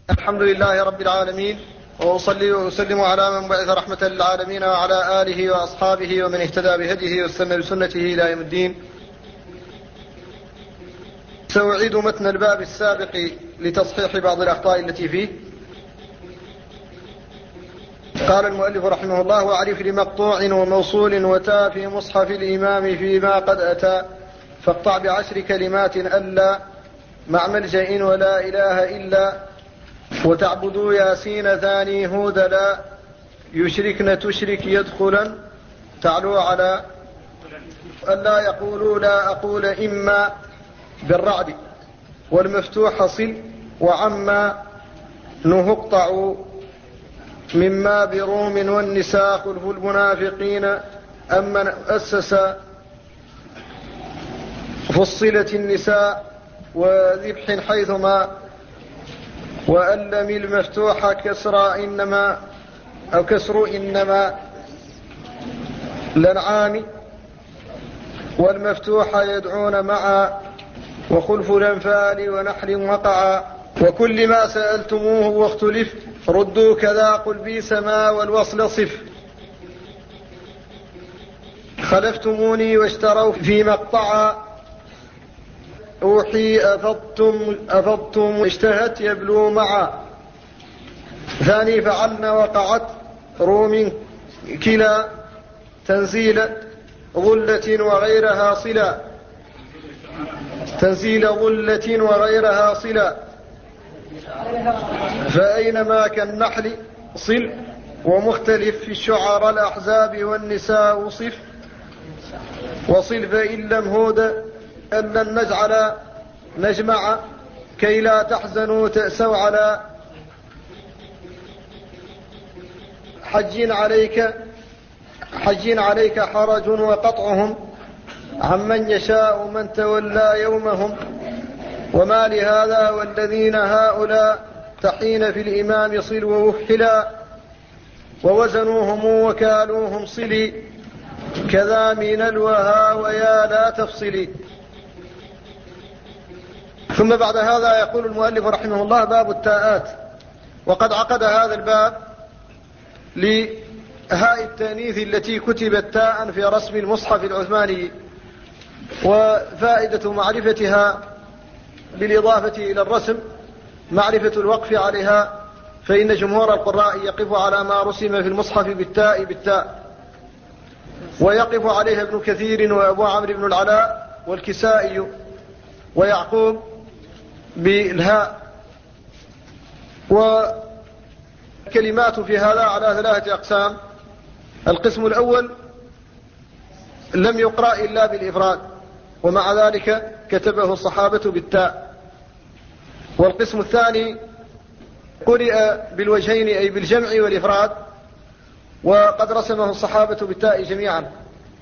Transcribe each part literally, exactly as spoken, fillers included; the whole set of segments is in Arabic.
الحمد لله رب العالمين، وأصلي وأسلم على من بعث رحمة للعالمين وعلى آله وأصحابه ومن اهتدى بهديه واستنى بسنته إلى يوم الدين. سأعيد متن الباب السابق لتصحيح بعض الأخطاء التي فيه. قال المؤلف رحمه الله: وأعرف لمقطوع وموصول وتاء في مصحف الإمام فيما قد أتى، فاقطع بعشر كلمات ألا مع ملجأ ولا إله إلا، وتعبدوا ياسين ثاني هود لا، يشركن تشرك يدخلا تعلو على، ألا يقولوا لا أقول إما بالرعد، والمفتوح صل وعما نهقطع، مما بروم والنساء خلف المنافقين، أما أسس فصلت النساء وذبح حيثما، وألم المفتوح كسر إنما أو كسر إنما لنعام، والمفتوح يدعون معا، وخلف الأنفال ونحل وقعا، وكل ما سألتموه واختلف ردوا كذا قل بي سما والوصل صف، خلفتموني واشتروا في مقطعا، أوحي أفضتم أفضتم اشتهت يبلو معا، ثاني فعلنا وقعت روم كلا، تنزيل ظلة وغيرها صلا، تنزيل ظلة وغيرها صلا، فأينما كالنحل صل، ومختلف في الشعر الأحزاب والنساء وصف، وصل فإن لم هود أن لن نجعل نجمع، كي لا تحزنوا تأسوا على حج عليك حج عليك حرج، وقطعهم عمن يشاء من تولى يومهم، وما لهذا والذين هؤلاء تحين في الإمام صل ووحلا، ووزنوهم وكالوهم صلي، كذا من الوها ويا لا تفصلي. ثم بعد هذا يقول المؤلف رحمه الله: باب التاءات. وقد عقد هذا الباب لهاء التانيث التي كتبت تاء في رسم المصحف العثماني، وفائدة معرفتها بالإضافة إلى الرسم معرفة الوقف عليها، فإن جمهور القراء يقف على ما رسم في المصحف بالتاء بالتاء، ويقف عليها ابن كثير وأبو عمرو بن العلاء والكسائي ويعقوب بالهاء. وكلمات في هذا على ثلاثة أقسام: القسم الأول لم يقرأ إلا بالإفراد، ومع ذلك كتبه الصحابة بالتاء. والقسم الثاني قرئ بالوجهين أي بالجمع والإفراد، وقد رسمه الصحابة بالتاء جميعا.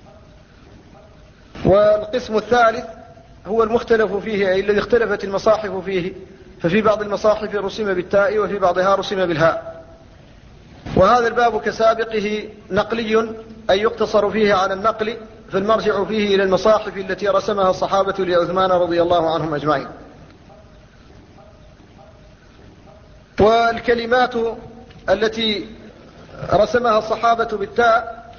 والقسم الثالث هو المختلف فيه، أي الذي اختلفت المصاحف فيه، ففي بعض المصاحف رسم بالتاء وفي بعضها رسم بالهاء. وهذا الباب كسابقه نقلي، أي يقتصر فيه على النقل، فالمرجع فيه إلى المصاحف التي رسمها الصحابة لعثمان رضي الله عنهم أجمعين. والكلمات التي رسمها الصحابة بالتاء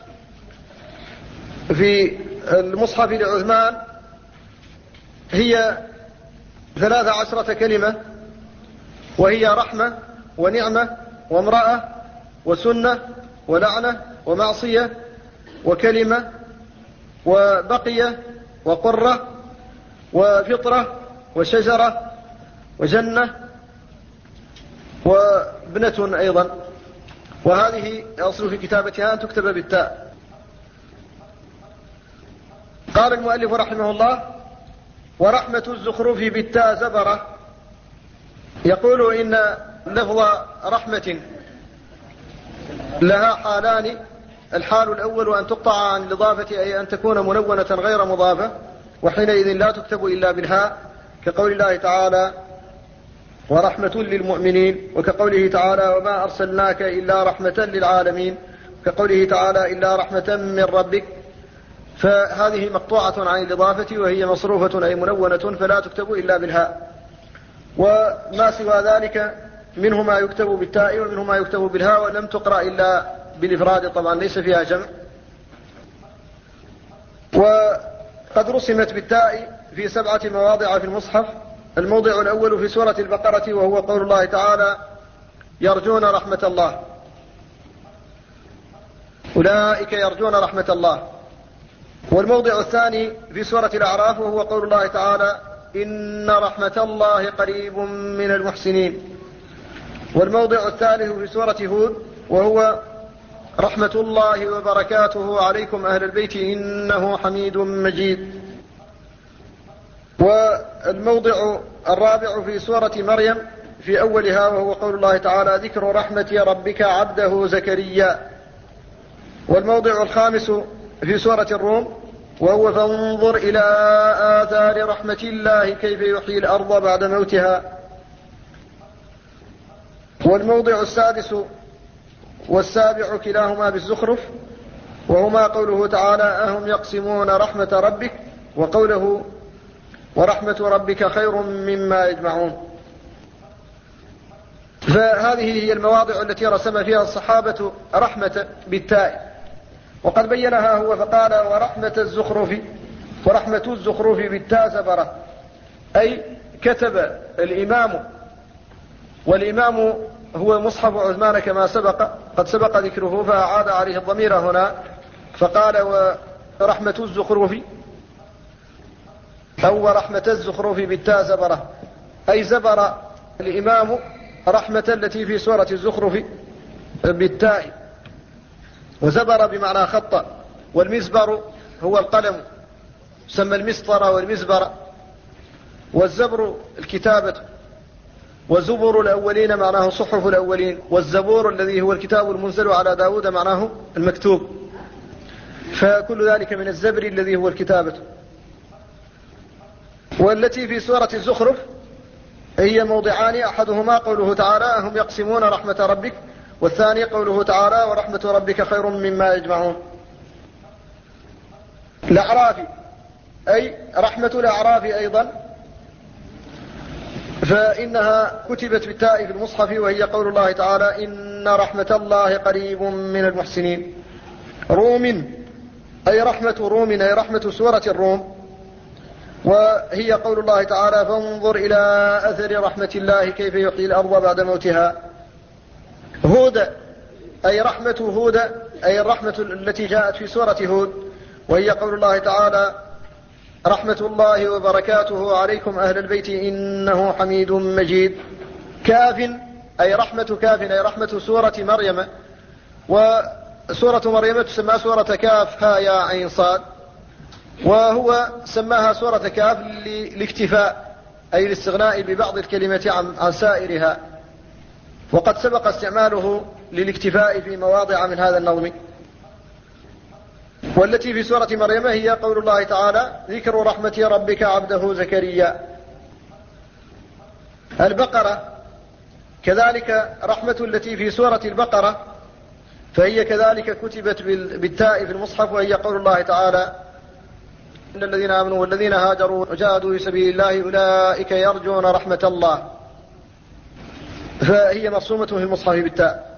في المصحف لعثمان هي ثلاث عشرة كلمة، وهي رحمة ونعمة وامرأة وسنة ولعنة ومعصية وكلمة وبقية وقرة وفطرة وشجرة وجنة وابنة أيضا. وهذه أصل في كتابتها أن تكتب بالتاء. قال المؤلف رحمه الله: ورحمة الزخرف بالتاء زبرة. يقول إن لفظ رحمة لها حالان: الحال الأول أن تقطع عن الإضافة، أي أن تكون منونة غير مضافة، وحينئذ لا تكتب إلا بالهاء، كقول الله تعالى: ورحمة للمؤمنين، وكقوله تعالى: وما أرسلناك إلا رحمة للعالمين، كقوله تعالى: إلا رحمة من ربك. فهذه مقطوعة عن الإضافة وهي مصروفة أي منونة، فلا تكتب إلا بالهاء. وما سوى ذلك منه ما يكتب بالتاء ومنه ما يكتب بالهاء، ولم تقرأ إلا بالإفراد طبعا، ليس فيها جمع. وقد رسمت بالتاء في سبعة مواضع في المصحف. الموضع الأول في سورة البقرة، وهو قول الله تعالى: يرجون رحمة الله، أولئك يرجون رحمة الله. والموضع الثاني في سورة الأعراف، وهو قول الله تعالى: إن رحمة الله قريب من المحسنين. والموضع الثالث في سورة هود، وهو رحمة الله وبركاته عليكم أهل البيت إنه حميد مجيد. والموضع الرابع في سورة مريم في أولها، وهو قول الله تعالى: ذكر رحمة ربك عبده زكريا. والموضع الخامس في سورة الروم، وهو فانظر إلى آثار رحمة الله كيف يحيي الأرض بعد موتها. والموضع السادس والسابع كلاهما بالزخرف، وهما قوله تعالى: أهم يقسمون رحمة ربك، وقوله: ورحمة ربك خير مما يجمعون. فهذه هي المواضع التي رسم فيها الصحابة رحمة بالتاء، وقد بينها هو فقال: ورحمة الزخرف، ورحمة الزخرف بالتاء زبرة، أي كتب الإمام، والإمام هو مصحف عثمان كما سبق، قد سبق ذكره فأعاد عليه الضمير هنا فقال: ورحمة الزخرف، أو ورحمة الزخرف بالتاء زبرة، أي زبر الإمام رحمة التي في سورة الزخرف بالتاء. وزبر بمعنى خط، والمزبر هو القلم، سمى المسطر والمزبر. والزبر الكتابة. وزبر الأولين معناه صحف الأولين، والزبور الذي هو الكتاب المنزل على داود معناه المكتوب، فكل ذلك من الزبر الذي هو الكتابة. والتي في سورة الزخرف هي موضعان، أحدهما قوله تعالى: هم يقسمون رحمة ربك، والثاني قوله تعالى: ورحمة ربك خير مما يجمعون. الأعراف، أي رحمة الأعراف أيضا، فإنها كتبت بالتاء في المصحف، وهي قول الله تعالى: إن رحمة الله قريب من المحسنين. روم، أي رحمة روم، أي رحمة سورة الروم، وهي قول الله تعالى: فانظر إلى أثر رحمة الله كيف يحيي الأرض بعد موتها. هود، أي رحمة هود، أي الرحمة التي جاءت في سورة هود، وهي قول الله تعالى: رحمة الله وبركاته عليكم أهل البيت إنه حميد مجيد. كاف، أي رحمة كاف، أي رحمة سورة مريم، وسورة مريم تسمى سورة كاف ها يا عين صاد، وهو سماها سورة كاف لاكتفاء، أي الاستغناء ببعض الكلمة عن, عن سائرها، وقد سبق استعماله للاكتفاء في مواضع من هذا النظم. والتي في سورة مريم هي قول الله تعالى: ذكر رحمة ربك عبده زكريا. البقرة كذلك رحمة التي في سورة البقرة، فهي كذلك كتبت بالتاء في المصحف، وهي قول الله تعالى: إن الذين آمنوا والذين هاجروا وجاهدوا في سبيل الله أولئك يرجون رحمة الله، فهي مرسومة في المصحف بالتاء.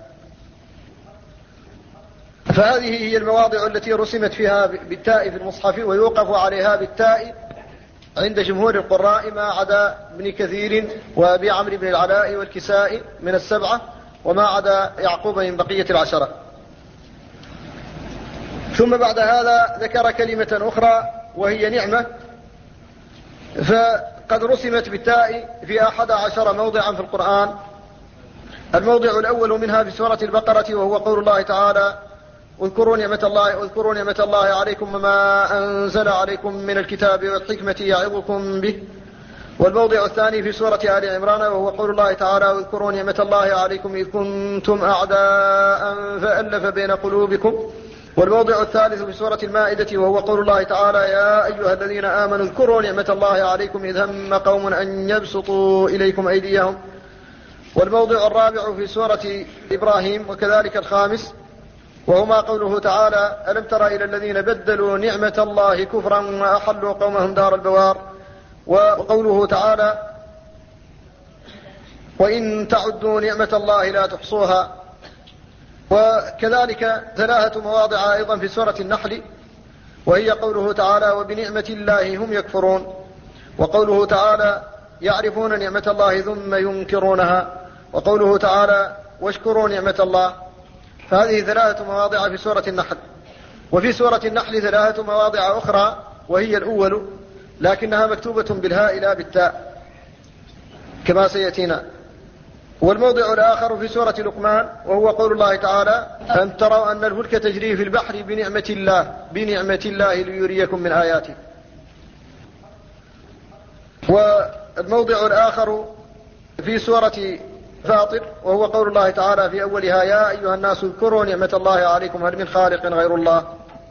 فهذه هي المواضع التي رسمت فيها بالتاء في المصحف، ويوقف عليها بالتاء عند جمهور القراء ما عدا ابن كثير وابي عمرو بن العلاء والكسائي من السبعة، وما عدا يعقوب من بقية العشرة. ثم بعد هذا ذكر كلمة أخرى وهي نعمة، فقد رسمت بالتاء في أحد عشر موضعا في القرآن. الموضع الأول منها في سورة البقرة، وهو قول الله تعالى: اذكروا نعمة الله اذكروا نعمة الله عليكم وما أنزل عليكم من الكتاب والحكمة يعظكم به. والموضع الثاني في سورة آل عمران، وهو قول الله تعالى: اذكروا نعمة الله عليكم إذ كنتم أعداء فألف بين قلوبكم. والموضع الثالث في سورة المائدة، وهو قول الله تعالى: يا أيها الذين آمنوا اذكروا نعمة الله عليكم إذ هم قوم أن يبسطوا إليكم أيديهم. والموضع الرابع في سورة إبراهيم، وكذلك الخامس، وهما قوله تعالى: ألم تر إلى الذين بدلوا نعمة الله كفرا وأحلوا قومهم دار البوار. وقوله تعالى: وإن تعدوا نعمة الله لا تحصوها. وكذلك ثلاثة مواضع أيضا في سورة النحل، وهي قوله تعالى وبنعمة الله هم يكفرون، وقوله تعالى يعرفون نعمة الله ثم ينكرونها، وقوله تعالى واشكروا نعمة الله. فهذه ثلاثة مواضع في سورة النحل. وفي سورة النحل ثلاثة مواضع أخرى، وهي الأول لكنها مكتوبة بالهاء لا بالتاء كما سيأتينا. والموضع الآخر في سورة لقمان، وهو قول الله تعالى أن تروا أن الفلك تجري في البحر بنعمة الله بنعمة الله ليريكم من آياته. والموضع الآخر في سورة فاطر، وهو قول الله تعالى في أولها يا أيها الناس اذكروا نعمة الله عليكم هل من خالق غير الله.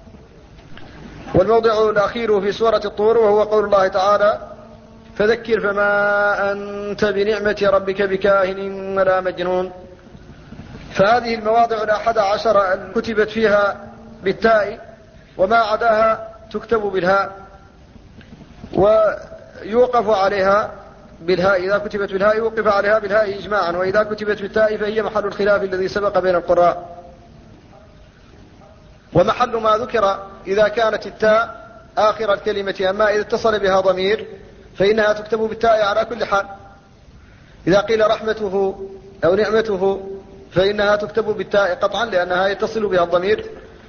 والموضع الأخير في سورة الطور، وهو قول الله تعالى فذكر فما أنت بنعمة ربك بكاهن ولا مجنون. فهذه المواضع الأحد عشر كتبت فيها بالتاء، وما عداها تكتب بالهاء ويوقف عليها بالهاء. إذا كتبت بالهاء يوقف عليها بالهاء إجماعا، وإذا كتبت بالتاء فهي محل الخلاف الذي سبق بين القراء. ومحل ما ذكر إذا كانت التاء آخر الكلمة، أما إذا اتصل بها ضمير فإنها تكتب بالتاء على كل حال. إذا قيل رحمته أو نعمته فإنها تكتب بالتاء قطعا لأنها يتصل بها الضمير.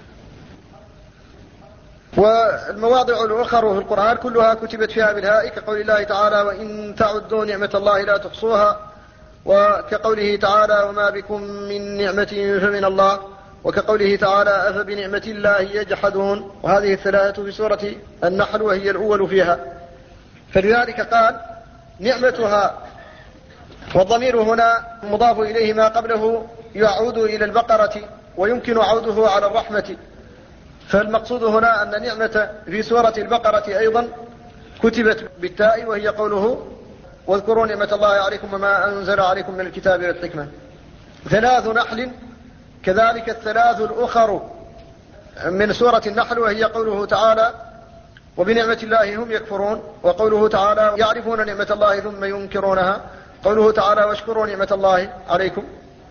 والمواضع الأخرى في القرآن كلها كتبت فيها بالهاء، كقول الله تعالى وإن تعدوا نعمة الله لا تحصوها، وكقوله تعالى وما بكم من نعمة فمن الله، وكقوله تعالى أفبنعمة الله يجحدون. وهذه الثلاثة في سورة النحل وهي الأول فيها. فلذلك قال نعمتها، والضمير هنا مضاف إليه ما قبله يعود إلى البقرة ويمكن عوده على الرحمة. فالمقصود هنا أن نعمة في سورة البقرة أيضا كتبت بالتاء، وهي قوله واذكروا نعمة الله عليكم وما أنزل عليكم من الكتاب والحكمة. ثلاث نحل كذلك الثلاث الأخر من سورة النحل، وهي قوله تعالى وبنعمة الله هم يكفرون، وقوله تعالى يعرفون نعمة الله ثم ينكرونها، قوله تعالى واشكروا نعمة الله عليكم.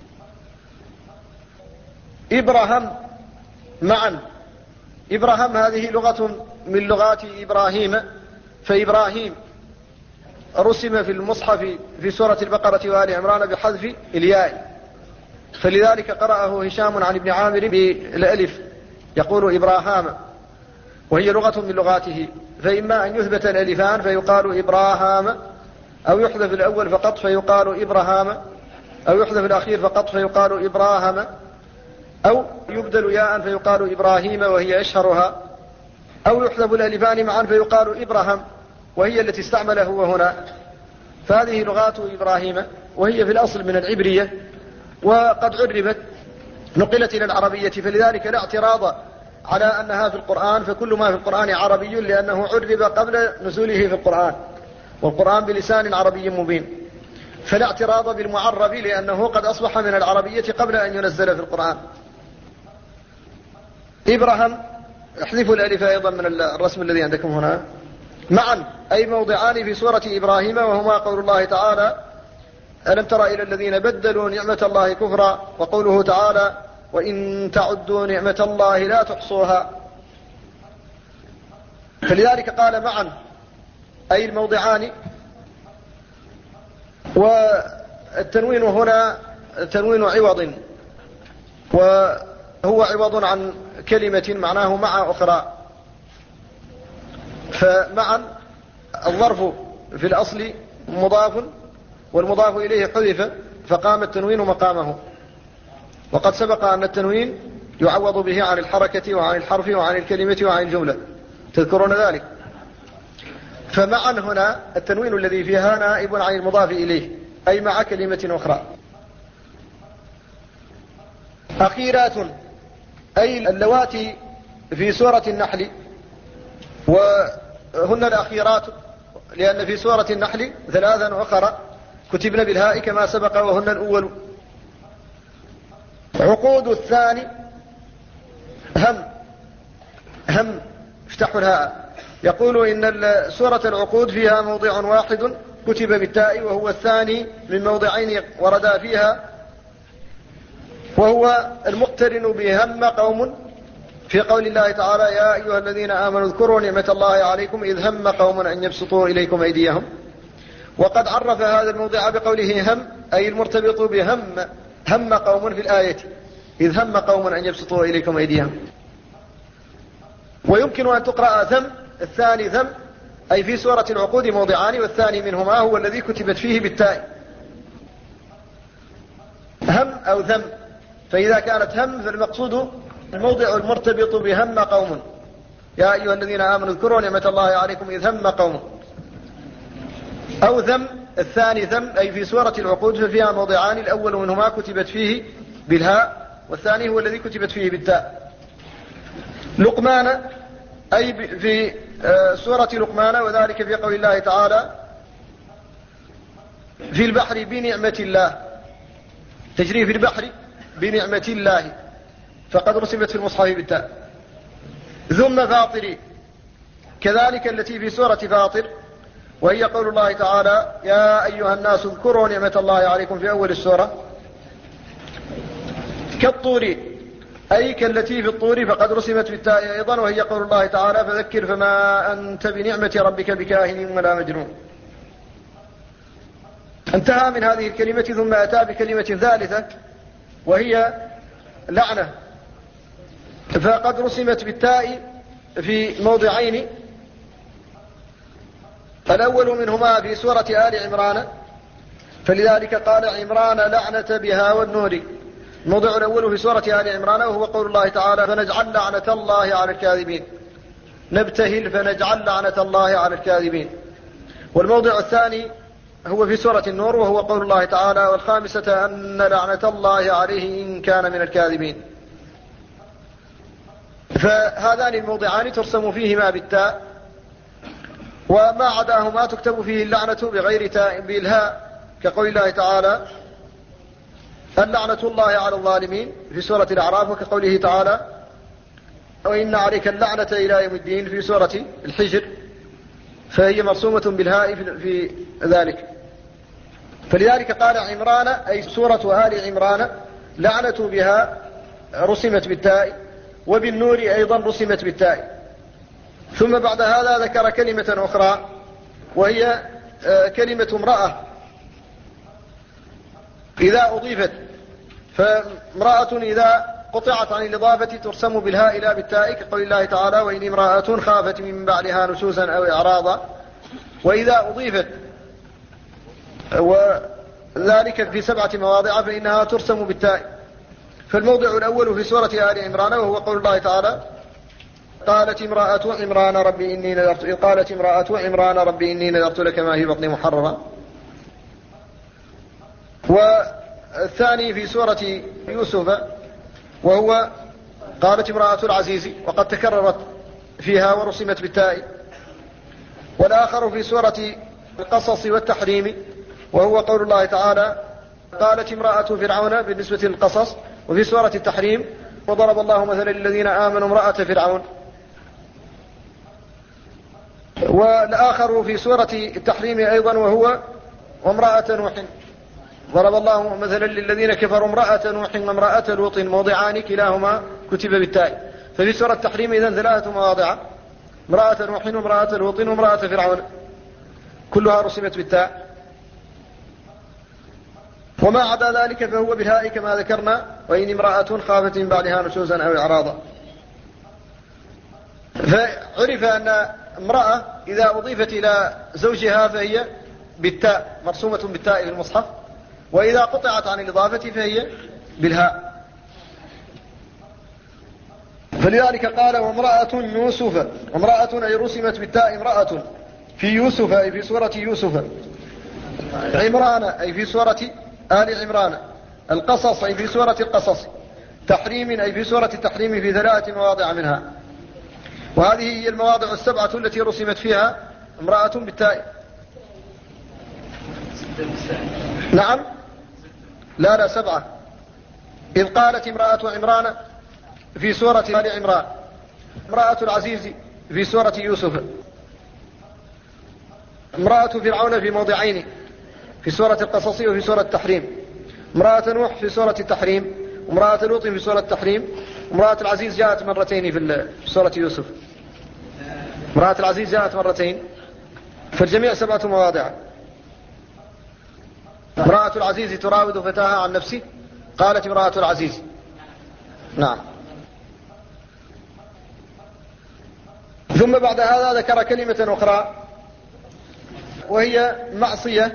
إبراهام معا. إبراهام هذه لغة من لغات إبراهيم، فإبراهيم رسم في المصحف في سورة البقرة وآل عمران بحذف الياء، فلذلك قرأه هشام عن ابن عامر بالألف يقول إبراهام، وهي لغة من لغاته. فإما أن يثبت الألفان فيقال إبراهام، أو يحذف الأول فقط فيقال إبراهام، أو يحذف الأخير فقط فيقال إبراهام، أو يبدل ياء فيقال إبراهيم وهي أشهرها، أو يحذف الألفان معا فيقال إبراهام وهي التي استعمله هو هنا. فهذه لغات إبراهيم، وهي في الأصل من العبرية، وقد عربت نقلت إلى العربية، فلذلك لا اعتراض على أنها في القرآن، فكل ما في القرآن عربي لأنه عرب قبل نزوله في القرآن، والقرآن بلسان عربي مبين. فلا اعتراض بالمعرب لأنه قد أصبح من العربية قبل أن ينزل في القرآن. إبراهام احذفوا الألف أيضا من الرسم الذي عندكم هنا. معا أي موضعان في سورة إبراهيم، وهما قول الله تعالى ألم تر إلى الذين بدلوا نعمة الله كفرا، وقوله تعالى وإن تعدوا نعمة الله لا تحصوها. فلذلك قال معا أي الموضعان. والتنوين هنا تنوين عوض، وهو عوض عن كلمة معناه مع أخرى. فمعا الظرف في الأصل مضاف، والمضاف إليه حذف فقام التنوين مقامه. وقد سبق أن التنوين يعوض به عن الحركة وعن الحرف وعن الكلمة وعن الجملة، تذكرون ذلك. فمعا هنا التنوين الذي فيها نائب عن المضاف إليه، أي مع كلمة أخرى. أخيرات أي اللواتي في سورة النحل، وهن الأخيرات لأن في سورة النحل ثلاثا أخرى كتبن بالهاء كما سبق وهن الأول. عقود الثاني هم هم افتحوا الهاء. يقول إن سورة العقود فيها موضع واحد كتب بالتاء، وهو الثاني من موضعين وردا فيها، وهو المقترن بهم قوم في قول الله تعالى: يا أيها الذين آمنوا اذكروا نعمة الله عليكم إذ هم قوم أن يبسطوا إليكم أيديهم. وقد عرف هذا الموضع بقوله هم، أي المرتبط بهم هم قوم في الآية، إذ هم قوم أن يبسطوا إليكم أيديهم. ويمكن أن تقرأ ذم، الثاني ذم، أي في سورة العقود موضعان، والثاني منهما هو الذي كتبت فيه بالتاء، هم أو ذم. فإذا كانت هم فالمقصود الموضع المرتبط بهم قوم، يا أيها الذين آمنوا اذكروا نعمة الله عليكم إذ هم قوم. أو ذم، الثاني ذم، أي في سورة العقود ففيها موضعان، الأول منهما كتبت فيه بالهاء، والثاني هو الذي كتبت فيه بالتاء. لقمان، أي في سورة لقمان، وذلك في قول الله تعالى: في البحر بنعمة الله، تجري في البحر بنعمة الله، فقد رسمت في المصحف بالتاء. ثم فاطر، كذلك التي في سورة فاطر، وهي قول الله تعالى: يا أيها الناس اذكروا نعمة الله عليكم في أول السورة. كالطور، أي كالتي في الطور، فقد رسمت بالتاء أيضا، وهي قول الله تعالى: فذكر فما أنت بنعمة ربك بكاهن ولا مجنون. انتهى من هذه الكلمة ثم أتى بكلمة ثالثة وهي لعنة، فقد رسمت بالتاء في موضعين، الأول منهما في سورة آل عمران، فلذلك قال عمران لعنة بها والنور. الموضع الأول في سورة آل عمران وهو قول الله تعالى: فنجعل لعنة الله على الكاذبين، نبتهل فنجعل لعنة الله على الكاذبين. والموضع الثاني هو في سورة النور وهو قول الله تعالى: والخامسة أن لعنة الله عليه إن كان من الكاذبين. فهذان الموضعان ترسم فيهما بالتاء، وما عداهما تكتب فيه اللعنة بغير تاء بالهاء، كقول الله تعالى: اللعنة الله على الظالمين في سورة الأعراف، وكقوله تعالى: وإن عليك اللعنة إلى يوم الدين في سورة الحجر، فهي مرسومة بالهاء في ذلك. فلذلك قال عمران، أي سورة آل عمران، لعنة بها رسمت بالتاء، وبالنور أيضا رسمت بالتاء. ثم بعد هذا ذكر كلمة أخرى وهي كلمة امرأة إذا أضيفت، فامرأة إذا قطعت عن الإضافة ترسم بالهاء لا بالتاء، كقول الله تعالى: وإن امرأة خافت من بعدها نشوزا أو إعراضا. وإذا أضيفت وذلك في سبعة مواضع فإنها ترسم بالتاء. فالموضع الأول في سورة آل عمران وهو قول الله تعالى: قالت امرأة عمران ربي إني نذرت قالت امرأة عمران ربي إني نذرت لك ما في بطني محررا. والثاني في سورة يوسف وهو قالت امرأة العزيز، وقد تكررت فيها ورسمت بالتاء. والآخر في سورة القصص والتحريم وهو قول الله تعالى: قالت امرأة فرعون بالنسبة للقصص. وفي سورة التحريم: وضرب الله مثلا للذين آمنوا امرأة فرعون. والآخر في سورة التحريم أيضا وهو وامرأة نوح، ضرب الله مثلا للذين كفروا امرأة نوح وامرأة لوط موضعان كلاهما كتب بالتاء. ففي سورة التحريم إذن ثلاثة مواضع: امرأة نوح وامرأة لوط وامرأة فرعون، كلها رسمت بالتاء. وما عدا ذلك فهو بالهاء كما ذكرنا: وإن امرأة خافت من بعدها نشوزا أو إعراضا. فعرف أن امرأة إذا أضيفت إلى زوجها فهي بالتاء، مرسومة بالتاء في المصحف، وإذا قطعت عن الإضافة فهي بالهاء. فلذلك قال: وامرأة يوسف، امرأة أي رسمت بالتاء امرأة في يوسف أي في سورة يوسف، عمران أي في سورة آل عمران، القصص أي في سورة القصص، تحريم أي في سورة التحريم في ثلاث مواضع منها. وهذه هي المواضع السبعة التي رسمت فيها امرأة بالتاء. نعم، لا لا سبعة. إذ قالت امرأة عمران في سورة آل عمران، امرأة العزيز في سورة يوسف، امرأة فرعون في موضعين، في سورة القصص وفي سورة التحريم. امرأة نوح في سورة التحريم، امرأة لوط في سورة التحريم. امرأة العزيز جاءت مرتين في سورة يوسف. امرأة العزيز جاءت مرتين، فالجميع سبعة مواضع. امرأة العزيز تراود فتاها عن نفسه، قالت امرأة العزيز. نعم. ثم بعد هذا ذكر كلمة أخرى وهي معصية،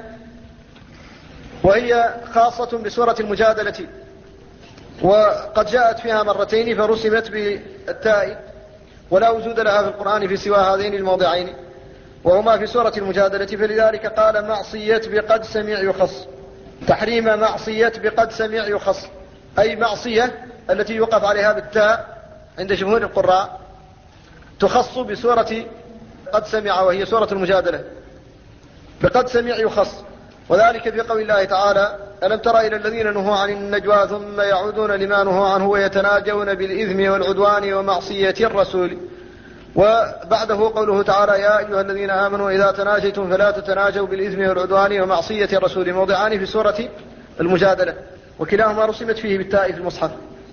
وهي خاصة بسورة المجادلة، وقد جاءت فيها مرتين فرسمت بالتاء، ولا وجود لها في القرآن في سوى هذين الموضعين وهما في سورة المجادلة، فلذلك قال معصية بقد سمع يخص. تحريم معصية بقد سمع يخص، أي معصية التي يوقف عليها بالتاء عند جمهور القراء تخص بسورة قد سمع، وهي سورة المجادلة. بقد سمع يخص، وذلك في قول الله تعالى: ألم تر إلى الذين نهوا عن النجوى ثم يعودون لما نهوا عنه ويتناجون بالإثم والعدوان ومعصية الرسول. وبعده قوله تعالى: يا أيها الذين آمنوا إذا تناجيتم فلا تتناجوا بالإثم والعدوان ومعصية الرسول، موضعان في سورة المجادلة، وكلاهما رسمت فيه بالتاء في المصحف.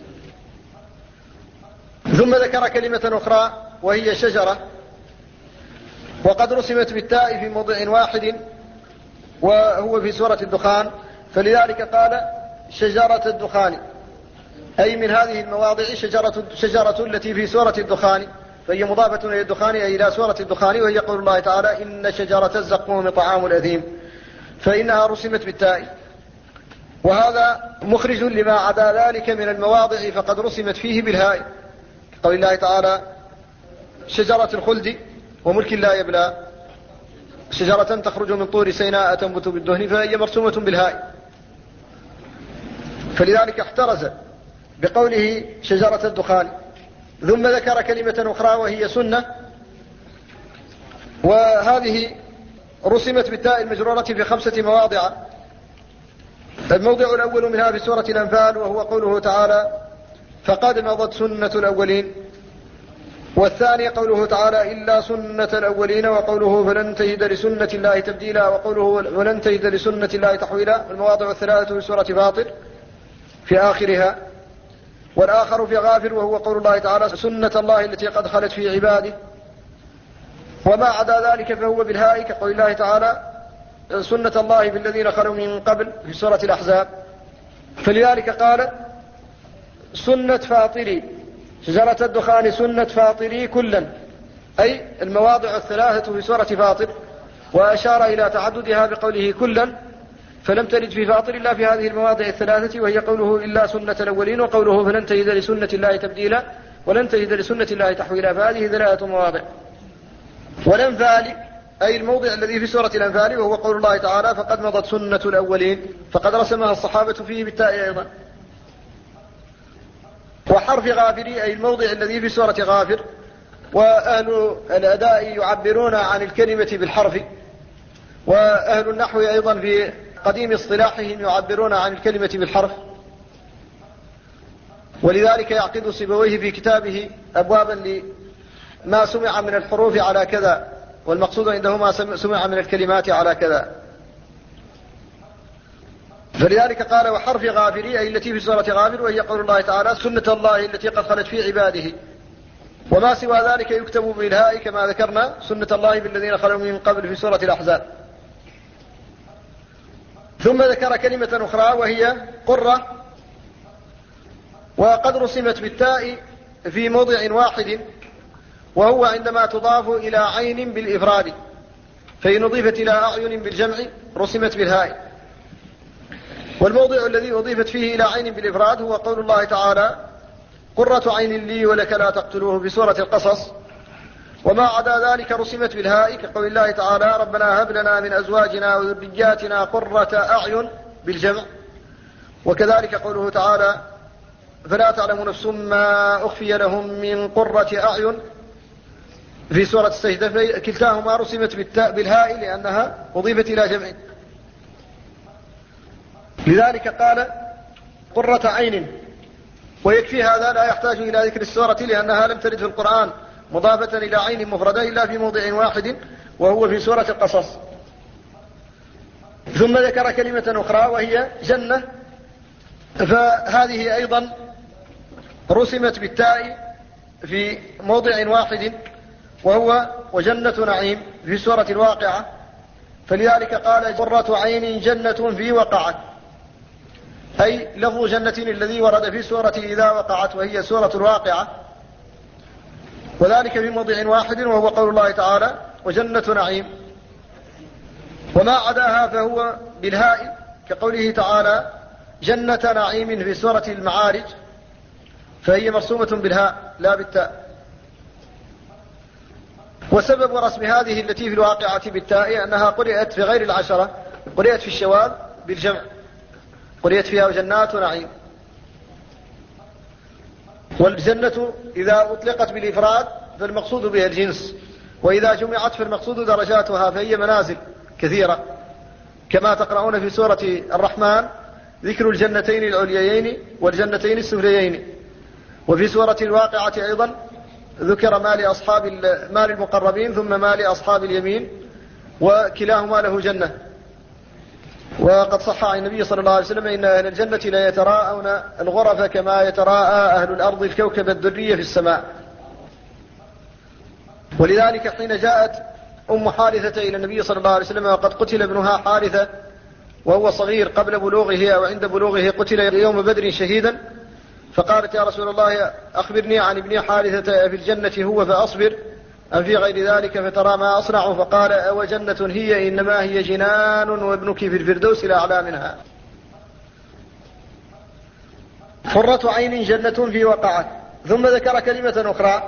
ثم ذكر كلمة أخرى وهي شجرة، وقد رسمت بالتاء في موضع واحد وهو في سورة الدخان، فلذلك قال شجرة الدخان، أي من هذه المواضع شجرة, شجرة التي في سورة الدخان، فهي مضافة إلى الدخان أي إلى سورة الدخان، وهي قول الله تعالى: إن شجرة الزقوم طعام الأثيم، فإنها رسمت بالتاء. وهذا مخرج لما عدا ذلك من المواضع فقد رسمت فيه بالهاء، قول الله تعالى: شجرة الخلد وملك لا يبلى، شجرة تخرج من طور سيناء تنبت بالدهن، فهي مرسومة بالهاء، فلذلك احترز بقوله شجرة الدخان. ثم ذكر كلمة أخرى وهي سنة، وهذه رسمت بالتاء المجرورة في خمسة مواضع. الموضع الأول منها في سورة الأنفال، وهو قوله تعالى: فقد مضت سنة الأولين. والثاني قوله تعالى: إلا سنة الأولين، وقوله: فلن تجد لسنة الله تبديلا، وقوله: ولن تجد لسنة الله تحويلا. المواضع الثلاثة في سورة فاطر في آخرها. والآخر في غافر، وهو قول الله تعالى: سنة الله التي قد خلت في عباده. وما عدا ذلك فهو بالهاء، كقول الله تعالى: سنة الله بالذين خلوا من قبل في سورة الأحزاب. فلذلك قال: سنة فاطري، شجرة الدخان سنة فاطري كلا، أي المواضع الثلاثة في سورة فاطر، وأشار إلى تعددها بقوله كلا، فلم ترد في فاطر إلا في هذه المواضع الثلاثة، وهي قوله: إلا سنة الأولين، وقوله: فلن تجد لسنة الله تبديلا، ولن تجد لسنة الله تحويلا، فهذه ثلاثة مواضع. والأنفال أي الموضع الذي في سورة الأنفال، وهو قول الله تعالى: فقد مضت سنة الأولين، فقد رسمها الصحابة فيه بالتاء أيضا. وحرف غافري أي الموضع الذي في سورة غافر، وأهل الأداء يعبرون عن الكلمة بالحرف، وأهل النحو أيضا في قديم اصطلاحهم يعبرون عن الكلمة بالحرف. ولذلك يعقد سيبويه في كتابه أبوابا لما سمع من الحروف على كذا، والمقصود عنده ما سمع من الكلمات على كذا. فلذلك قال: وحرف غافري أي التي في سورة غافر، وهي قول الله تعالى: سنة الله التي قد خلت في عباده. وما سوى ذلك يكتب بالهاء كما ذكرنا: سنة الله بالذين خلوا من قبل في سورة الأحزاب. ثم ذكر كلمة أخرى وهي قرة، وقد رسمت بالتاء في موضع واحد، وهو عندما تضاف إلى عين بالإفراد، فإن أضيفت إلى أعين بالجمع رسمت بالهاء. والموضع الذي أضيفت فيه إلى عين بالإفراد هو قول الله تعالى: قرة عين لي ولك لا تقتلوه في سورة القصص. وما عدا ذلك رسمت بالهاء، كقول الله تعالى: ربنا هب لنا من أزواجنا وذرياتنا قرة أعين بالجمع. وكذلك قوله تعالى: فلا تعلم نفس ما أخفي لهم من قرة أعين في سورة السجدة، كلتاهما رسمت بالهاء لأنها أضيفت إلى جمع. لذلك قال: قرة عين. ويكفي هذا، لا يحتاج إلى ذكر السورة لأنها لم ترد في القرآن مضافة إلى عين مفردة إلا في موضع واحد، وهو في سورة القصص. ثم ذكر كلمة أخرى وهي جنة، فهذه أيضا رسمت بالتاء في موضع واحد وهو وجنة نعيم في سورة الواقعة، فلذلك قال قرة عين جنة في وقعت، أي لفظ جنة الذي ورد في سورة إذا وقعت وهي سورة الواقعة، وذلك في موضع واحد وهو قول الله تعالى وجنة نعيم. وما عداها فهو بالهاء كقوله تعالى جنة نعيم في سورة المعارج، فهي مرسومة بالهاء لا بالتاء. وسبب رسم هذه التي في الواقعة بالتاء أنها قرئت في غير العشرة، قرئت في الشواذ بالجمع، قرئت فيها وجنات نعيم. والجنة إذا أطلقت بالإفراد فالمقصود بها الجنس، وإذا جمعت فالمقصود درجاتها، فهي منازل كثيرة، كما تقرؤون في سورة الرحمن ذكر الجنتين العليين والجنتين السفليين. وفي سورة الواقعة أيضا ذكر ما لأصحاب ما للمقربين ثم ما لأصحاب اليمين، وكلاهما له جنة. وقد صح عن النبي صلى الله عليه وسلم إن أهل الجنة لا يتراءون الغرف كما يتراءى أهل الأرض الكوكب الدري في السماء. ولذلك حين جاءت أم حارثة إلى النبي صلى الله عليه وسلم وقد قتل ابنها حارثة وهو صغير قبل بلوغه أو عند بلوغه، قتل يوم بدر شهيدا، فقالت يا رسول الله أخبرني عن ابن حارثة في الجنة هو فأصبر أم في غير ذلك فترى ما أصنع؟ فقال أو جنة هي إنما هي جنان وابنك في الفردوس الأعلى منها. قرة عين جنة في وقعت. ثم ذكر كلمة أخرى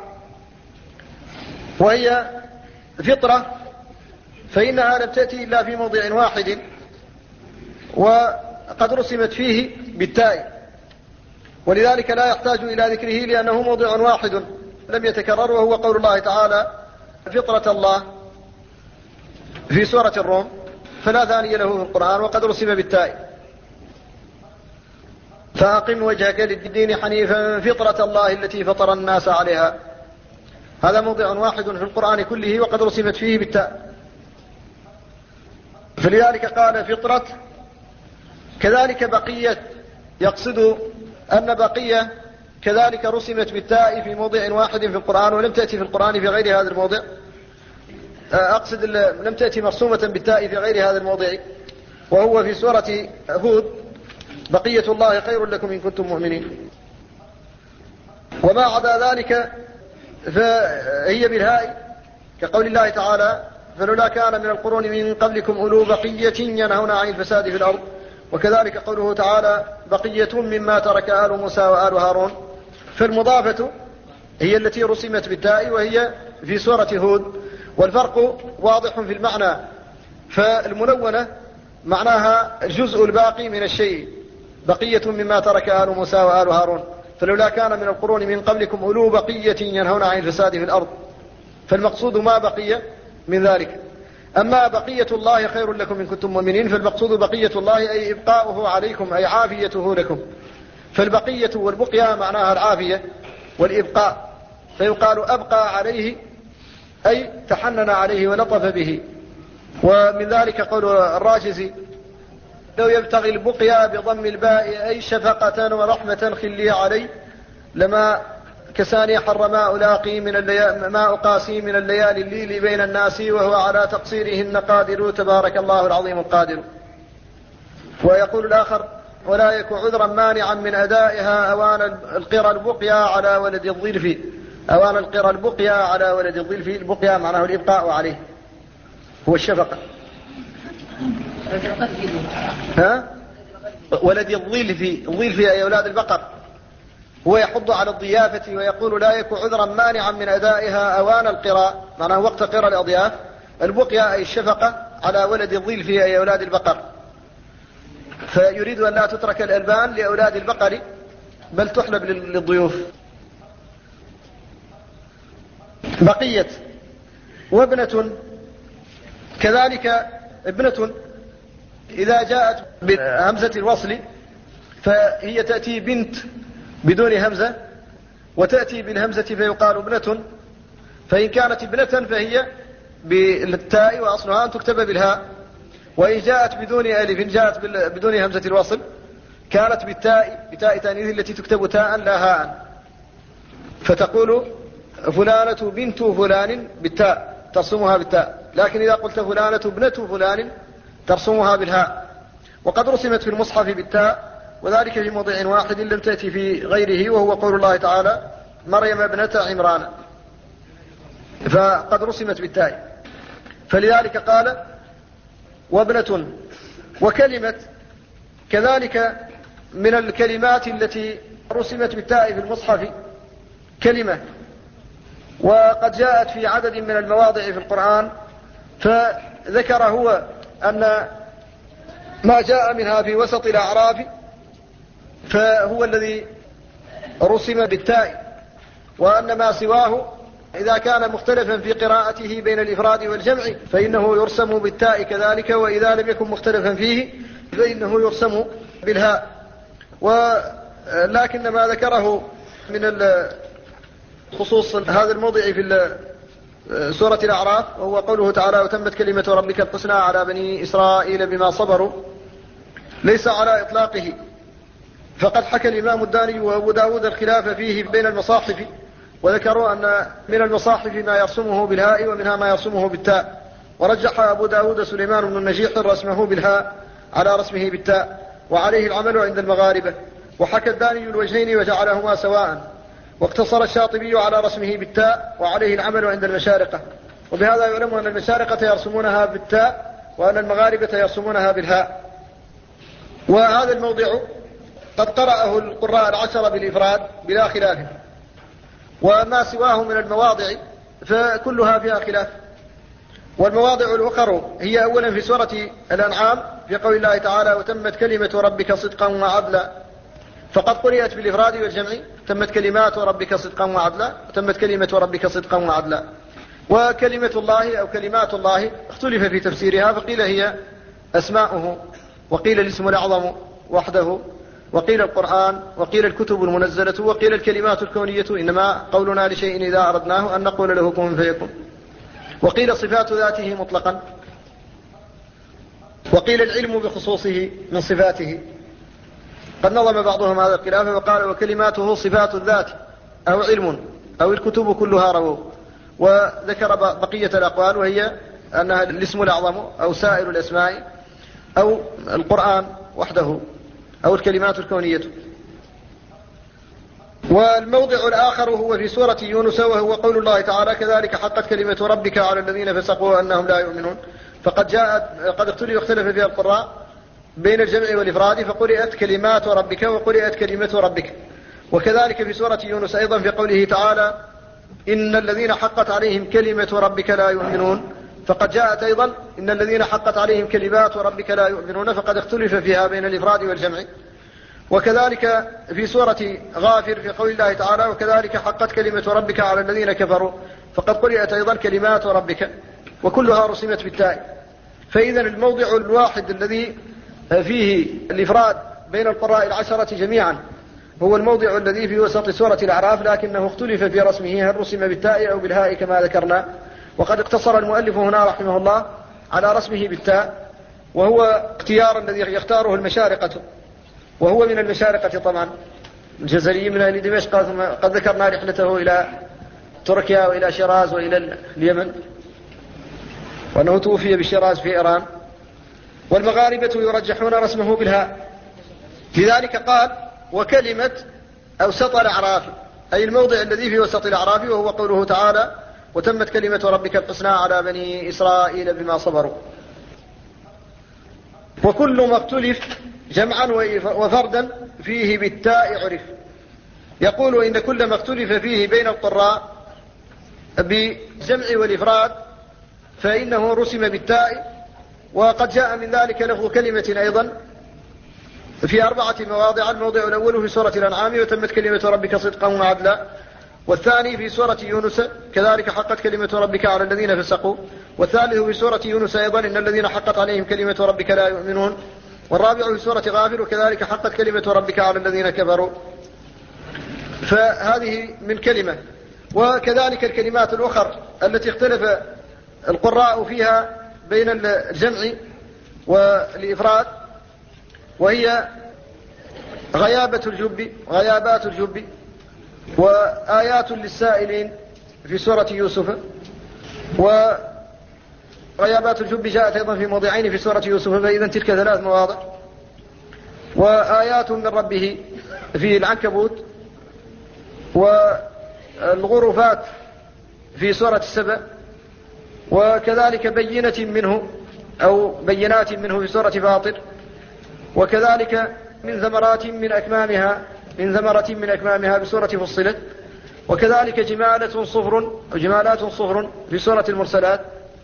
وهي فطرة، فإنها لم تأتي إلا في موضع واحد وقد رسمت فيه بالتاء، ولذلك لا يحتاج إلى ذكره لأنه موضع واحد لم يتكرر، وهو قول الله تعالى فطرة الله في سورة الروم، فلا ثاني له في القرآن وقد رسم بالتاء. فأقم وجهك للدين حنيفا فطرة الله التي فطر الناس عليها، هذا موضع واحد في القرآن كله وقد رسمت فيه بالتاء، فلذلك قال فطرة. كذلك بقية، يقصد أن بقية كذلك رسمت بالتاء في موضع واحد في القرآن ولم تأتي في القرآن في غير هذا الموضع، أقصد لم تأتي مرسومة بالتاء في غير هذا الموضع، وهو في سورة هود بقية الله خير لكم إن كنتم مؤمنين. وما عدا ذلك فهي بالهاء كقول الله تعالى فلولا كان من القرون من قبلكم أولو بقية ينهون عن الفساد في الأرض، وكذلك قوله تعالى بقية مما ترك آل موسى وآل هارون، فالمضافة هي التي رسمت بالتاء وهي في سورة هود، والفرق واضح في المعنى، فالمنونة معناها الجزء الباقي من الشيء، بقية مما ترك آل موسى وآل هارون، فلولا كان من القرون من قبلكم أولو بقية ينهون عن الفساد في الأرض، فالمقصود ما بقي من ذلك. أما بقية الله خير لكم إن كنتم مؤمنين، فالمقصود بقية الله أي إبقاؤه عليكم أي عافيته لكم، فالبقية والبقية معناها العافية والإبقاء، فيقال أبقى عليه أي تحنن عليه ولطف به. ومن ذلك قول الراجزي لو يبتغي البقيا بضم الباء أي شفقة ورحمة خلي علي لما كساني حر ما ألاقي من الليالي ما أقاسي من الليالي الليل بين الناس وهو على تقصيرهن قادر تبارك الله العظيم القادر. ويقول الآخر ولا يك عذرا مانعا من أدائها أوان القرى البقيا على ولد الظلف، أوان القرى البقيا على ولد الظلف، البقيا معناه الإبقاء عليه هو الشفقة. ها؟ ولد الظلف، الظلف أي أولاد البقر، هو يحض على الضيافة ويقول لا يك عذرا مانعا من أدائها أوان القرى، معناه وقت قرى الأضياف، البقيا أي الشفقة على ولد الظلف أي أولاد البقر، فيريد أن لا تترك الألبان لأولاد البقر بل تحلب للضيوف. بقية. وابنة كذلك، ابنة إذا جاءت بهمزة الوصل فهي تأتي بنت بدون همزة، وتأتي بالهمزة فيقال ابنة، فإن كانت ابنة فهي بالتاء وأصلها أن تكتب بالهاء، وإن جاءت بدون ألف جاءت بدون همزة الوصل كانت بالتاء بتاء تانيث التي تكتب تاء لا هاء، فتقول فلانة بنت فلان بالتاء ترسمها بالتاء، لكن إذا قلت فلانة ابنة فلان ترسمها بالهاء. وقد رسمت في المصحف بالتاء، وذلك في موضع واحد لم تأتي في غيره، وهو قول الله تعالى مريم ابنة عمران، فقد رسمت بالتاء، فلذلك قال وابنة. وكلمة كذلك من الكلمات التي رسمت بالتاء في المصحف كلمة، وقد جاءت في عدد من المواضع في القرآن، فذكر هو أن ما جاء منها في وسط الأعراف فهو الذي رسم بالتاء، وأن ما سواه إذا كان مختلفا في قراءته بين الإفراد والجمع فإنه يرسم بالتاء كذلك، وإذا لم يكن مختلفا فيه فإنه يرسم بالهاء. ولكن ما ذكره من خصوص هذا الموضع في سورة الأعراف وهو قوله تعالى وتمت كلمة ربك الحسنى على بني إسرائيل بما صبروا ليس على إطلاقه، فقد حكى الإمام الداني وأبو داود الخلاف فيه بين المصاحف، وذكروا أن من المصاحف ما يرسمه بالهاء ومنها ما يرسمه بالتاء، ورجح أبو داود سليمان بن النجيح رسمه بالهاء على رسمه بالتاء، وعليه العمل عند المغاربة. وحكى الداني الوجهين وجعلهما سواء، واقتصر الشاطبي على رسمه بالتاء وعليه العمل عند المشارقة. وبهذا يعلم أن المشارقة يرسمونها بالتاء وأن المغاربة يرسمونها بالهاء. وهذا الموضع قد قرأه القراء العشرة بالإفراد بلا خلاف، وما سواه من المواضع فكلها فيها خلاف. والمواضع الأخرى هي أولا في سورة الأنعام في قول الله تعالى وتمت كلمة ربك صدقا وعدلا، فقد قرئت بالإفراد والجمع تمت كلمات ربك صدقا وعدلا، وتمت كلمة ربك صدقا وعدلا. وكلمة الله أو كلمات الله اختلف في تفسيرها، فقيل هي أسماؤه، وقيل الاسم الأعظم وحده، وقيل القرآن، وقيل الكتب المنزلة، وقيل الكلمات الكونية إنما قولنا لشيء إذا أردناه أن نقول له كن فيكون، وقيل صفات ذاته مطلقا، وقيل العلم بخصوصه من صفاته. قد نظم بعضهم هذا الخلاف وقال وكلماته صفات الذات أو علم أو الكتب كلها رووا، وذكر بقية الأقوال وهي أنها الاسم الأعظم أو سائر الأسماء أو القرآن وحده أو الكلمات الكونية. والموضع الآخر هو في سورة يونس وهو قول الله تعالى كذلك حقت كلمة ربك على الذين فسقوا أنهم لا يؤمنون، فقد جاءت قد اختلف فيها القراء بين الجمع والإفراد، فقرئت كلمات ربك وقرئت كلمة ربك. وكذلك في سورة يونس أيضا في قوله تعالى إن الذين حقت عليهم كلمة ربك لا يؤمنون، فقد جاءت أيضا إن الذين حقت عليهم كلمات ربك لا يؤمنون، فقد اختلف فيها بين الإفراد والجمع. وكذلك في سورة غافر في قول الله تعالى وكذلك حقت كلمة ربك على الذين كفروا، فقد قرئت أيضا كلمات ربك، وكلها رسمت بالتاء. فإذا الموضع الواحد الذي فيه الإفراد بين القراء العشرة جميعا هو الموضع الذي في وسط سورة الأعراف، لكنه اختلف في رسمه هل رسم بالتاء أو بالهاء كما ذكرنا. وقد اقتصر المؤلف هنا رحمه الله على رسمه بالتاء، وهو اختيار الذي يختاره المشارقة، وهو من المشارقة طبعا الجزري من أهل دمشق، قد ذكرنا رحلته إلى تركيا وإلى شيراز وإلى اليمن، وأنه توفي بشيراز في إيران. والمغاربة يرجحون رسمه بالهاء، لذلك قال وكلمة أوسط الأعراف، أي الموضع الذي في وسط الأعراف، وهو قوله تعالى وتمت كلمة ربك الحسنى على بني إسرائيل بما صبروا. وكل ما اختلف جمعا وفردا فيه بالتاء عرف. يقول إن كل ما اختلف فيه بين القراء بالجمع والإفراد فإنه رسم بالتاء. وقد جاء من ذلك لفظ كلمة أيضا في أربعة مواضع، الموضع الأول في سورة الأنعام وتمت كلمة ربك صدقا وعدلا، والثاني في سورة يونس كذلك حقت كلمة ربك على الذين فسقوا، والثالث في سورة يونس أيضا إن الذين حقت عليهم كلمة ربك لا يؤمنون، والرابع في سورة غافر وكذلك حقت كلمة ربك على الذين كفروا. فهذه من كلمة. وكذلك الكلمات الأخرى التي اختلف القراء فيها بين الجمع والإفراد، وهي غيابة الجب غيابات الجب وآيات للسائلين في سورة يوسف. وغيابات الجب جاءت أيضا في موضعين في سورة يوسف، فإذا تلك ثلاث مواضع. وآيات من ربه في العنكبوت، والغرفات في سورة السبع، وكذلك بينة منه أو بينات منه في سورة فاطر، وكذلك من ثمرات من أكمامها من ثمرة من أكمامها بسورة فصلت، وكذلك جمالة صفر أو جمالات صفر في سورة المرسلات.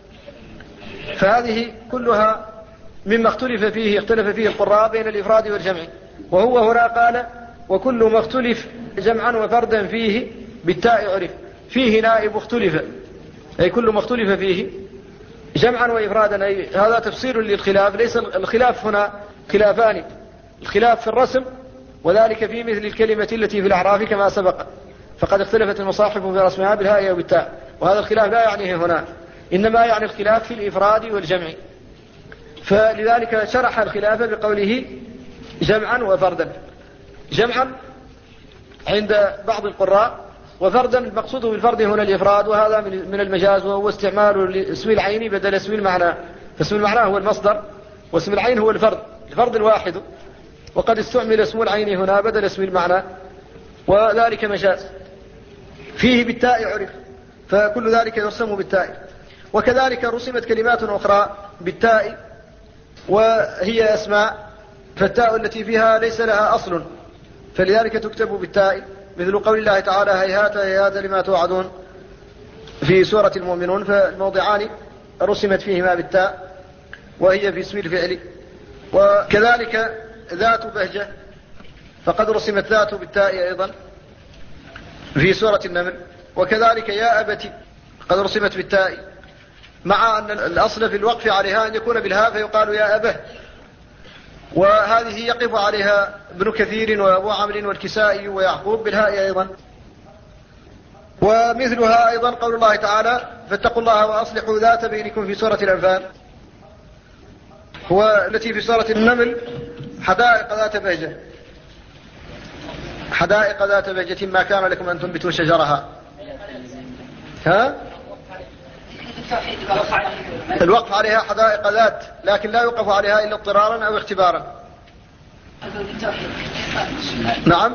فهذه كلها مما اختلف فيه اختلف فيه القراء بين الإفراد والجمع. وهو هنا قال وكل ما اختلف جمعا وفردا فيه بالتاء عرف. فيه نائب اختلف، أي كل ما اختلف فيه جمعا وإفرادا، أي هذا تفسير للخلاف. ليس الخلاف هنا خلافان، الخلاف في الرسم، وذلك في مثل الكلمة التي في الأعراف كما سبق، فقد اختلفت المصاحف في رسمها بالهاء وبالتاء، وهذا الخلاف لا يعنيه هنا، إنما يعني الخلاف في الإفراد والجمع. فلذلك شرح الخلاف بقوله جمعا وفردا. جمعا عند بعض القراء، وفردا المقصود بالفرد هنا الإفراد، وهذا من المجاز، وهو استعمال اسم العين بدل اسم المعنى. فاسم المعنى هو المصدر، واسم العين هو الفرد الفرد الواحد، وقد استعمل اسم العين هنا بدل اسم المعنى، وذلك مجاز. فيه بالتاء عرف، فكل ذلك يرسم بالتاء. وكذلك رسمت كلمات أخرى بالتاء وهي أسماء، فالتاء التي فيها ليس لها أصل، فلذلك تكتب بالتاء، مثل قول الله تعالى هيهات هيهات لما توعدون في سورة المؤمنون، فالموضعان رسمت فيهما بالتاء وهي في اسم الفعل. وكذلك ذات بهجة، فقد رسمت ذات بالتاء أيضا في سورة النمل. وكذلك يا أبت قد رسمت بالتاء، مع أن الأصل في الوقف عليها أن يكون بالهاء فيقال يا أبه، وهذه يقف عليها ابن كثير وأبو عمرو والكسائي ويعقوب بالهاء أيضا. ومثلها أيضا قول الله تعالى فاتقوا الله وأصلحوا ذات بينكم في سورة الأنفال، والتي في سورة النمل حدائق ذات بهجة حدائق ذات بهجة ما كان لكم أن تنبتوا شجرها. ها؟ الوقف عليها حدائق ذات، لكن لا يوقف عليها إلا اضطرارا أو اختبارا. نعم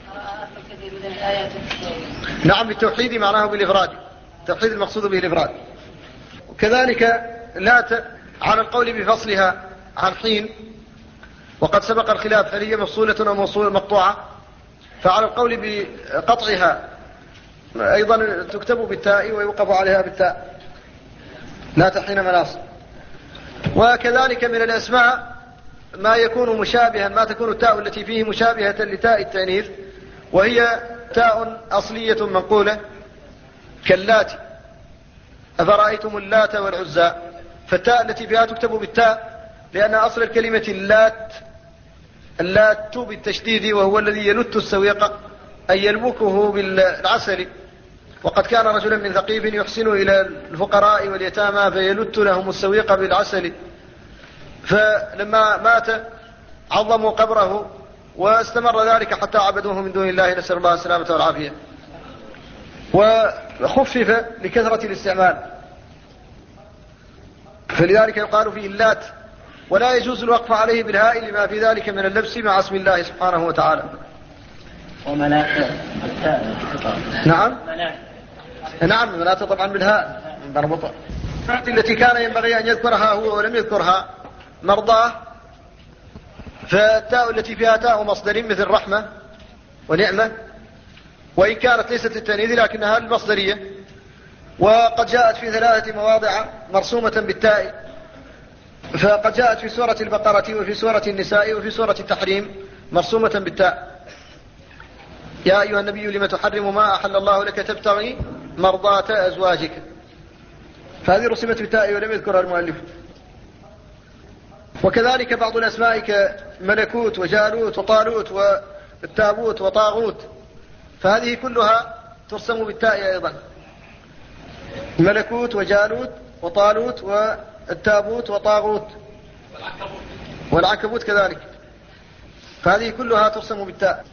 نعم بالتوحيد معناه بالإفراد، التوحيد المقصود به الإفراد. وكذلك لا ت... على القول بفصلها عن حين، وقد سبق الخلاف هل هي مفصولة أو موصولة مقطوعة، فعلى القول بقطعها أيضا تكتب بالتاء ويوقف عليها بالتاء لا تحين مناص. وكذلك من الأسماء ما يكون مشابها، ما تكون التاء التي فيه مشابهة لتاء التأنيث، وهي تاء أصلية منقولة كاللات، أفرأيتم اللات والعزى، فالتاء التي فيها تكتب بالتاء لأن أصل الكلمة اللات اللات بالتشديد، وهو الذي يلت السويق أي يلبكه بالعسل. وقد كان رجلا من ثقيف يحسن إلى الفقراء واليتامى فيلت لهم السويق بالعسل، فلما مات عظموا قبره واستمر ذلك حتى عبدوه من دون الله، نسأل الله السلامة والعافية. وخفف لكثرة الاستعمال، فلذلك يقال فيه اللات، ولا يجوز الوقف عليه بالهاء لما في ذلك من اللبس مع اسم الله سبحانه وتعالى. ومناة نعم نعم مناة طبعا بالهاء مربوطة. التي كان ينبغي أن يذكرها هو ولم يذكرها مرضاه، فالتاء التي فيها تاء مصدر مثل رحمة ونعمة، وإن كانت ليست التأنيث لكنها المصدرية. وقد جاءت في ثلاثة مواضع مرسومة بالتاء، فقد جاءت في سورة البقرة وفي سورة النساء وفي سورة التحريم مرسومة بالتاء. يا أيها النبي لم تحرم ما أحل الله لك تبتغي مرضات أزواجك، فهذه رسمت بالتاء ولم يذكرها المؤلف. وكذلك بعض الأسماء كملكوت وجالوت وطالوت والتابوت وطاغوت، فهذه كلها ترسم بالتاء أيضا، ملكوت وجالوت وطالوت والتابوت وطاغوت، والعنكبوت كذلك، فهذه كلها ترسم بالتاء.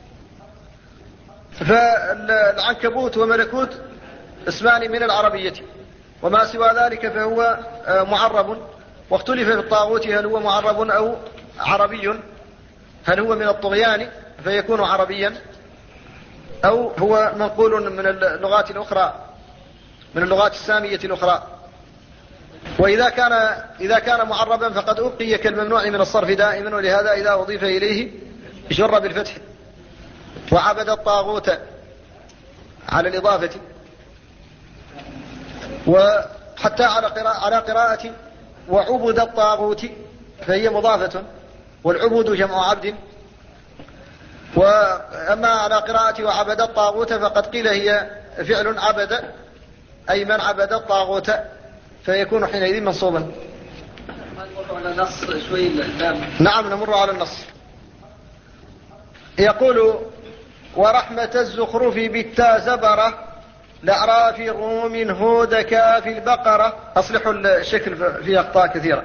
فالعنكبوت وملكوت اسمان من العربية، وما سوى ذلك فهو معرب. واختلف في الطاغوت هل هو معرب أو عربي، هل هو من الطغيان فيكون عربيا أو هو منقول من اللغات الأخرى، من اللغات السامية الأخرى. وإذا كان إذا كان معربا فقد أبقي كالممنوع من الصرف دائما، ولهذا إذا أضيف إليه جر بالفتح. وعبد الطاغوت على الإضافة، وحتى على قراءة, على قراءة وعبد الطاغوت فهي مضافة، والعبد جمع عبد. وأما على قراءة وعبد الطاغوت فقد قيل هي فعل عبد، أي من عبد الطاغوت، فيكون حينئذ منصوبا. نمر على النص شوي الباب. نعم نمر على النص. يقول ورحمة الزخرف بالتاء زبرة لأعراف روم هود كاف البقرة. أصلحوا الشكل في أخطاء كثيرة.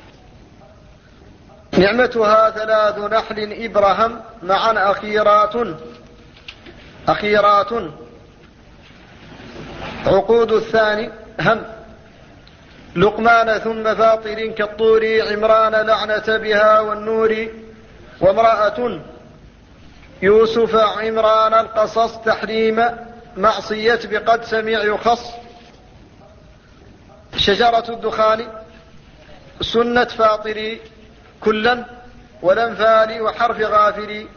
نعمتها ثلاث نحل إبرهم معا أخيرات أخيرات عقود الثاني هم لقمان ثم فاطر كالطور عمران لعنة بها والنور وامرأة يوسف عمران القصص تحريم معصية بقد سمع يخص شجرة الدخان سنة فاطري كلا والأنفال وحرف غافري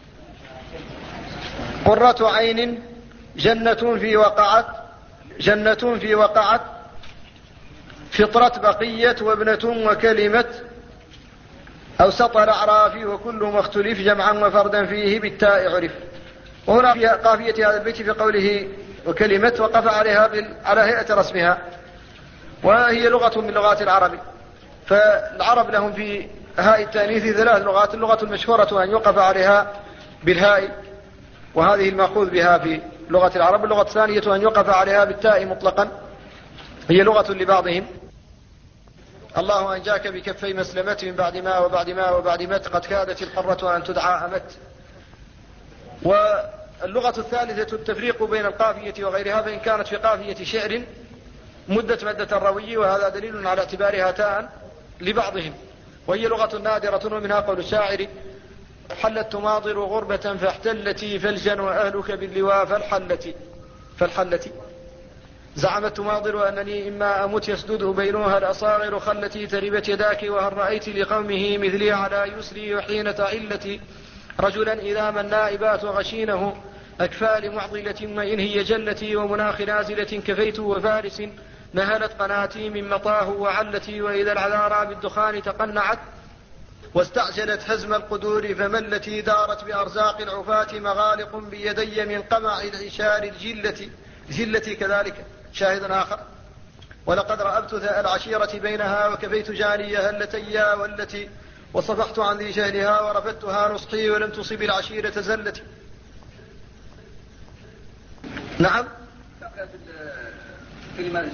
قرة عين جنة في وقعت جنة في وقعت فطرة بقية وابنة وكلمة أوسط الأعراف وكل ما اختلف جمعا وفردا فيه بالتاء عرف. وهنا في قافية هذا البيت في قوله وكلمة وقف عليها على هيئة رسمها، وهي لغة من لغات العرب. فالعرب لهم في هاء التأنيث ثلاث لغات. اللغة المشهورة أن يوقف عليها بالهاء، وهذه المأخوذ بها في لغة العرب. اللغة الثانية أن يوقف عليها بالتاء مطلقا، هي لغة لبعضهم. الله أنجاك بكفي مسلمة من بعد ما وبعد ما وبعد مت قد كادت القرة أن تدعى أمت. واللغة الثالثة التفريق بين القافية وغيرها، فإن كانت في قافية شعر مدت مدة الروي، وهذا دليل على اعتبارها تاء لبعضهم، وهي لغة نادرة. ومنها قول الشاعر حلت تماضر غربة فاحتلتي فالجن وأهلك باللواء فالحلتي فالحلتي زعمت تماضر أنني إما أموت يسدده بينها الأصاغر خلتي تربت يداك وهل رأيت لقومه مثلي على يسري وحين تعلتي رجلا إذا ما النائبات غشينه أكفال معضلة وإن هي جلتي ومناخ نازلة كفيت وفارس نهلت قناتي من مطاه وعلتي وإذا العذارى بالدخان تقنعت واستعجلت هزم القدور فملتي دارت بأرزاق العفاة مغالق بيدي من قمع العشار الجلة جلتي كذلك شاهد آخر ولقد رأبت ذا العشيرة بينها وكفيت جانيها التي والتي وصفحت عن ذي جهلها ورفدتها نصحي ولم تصب العشيرة زلتي. نعم كلمة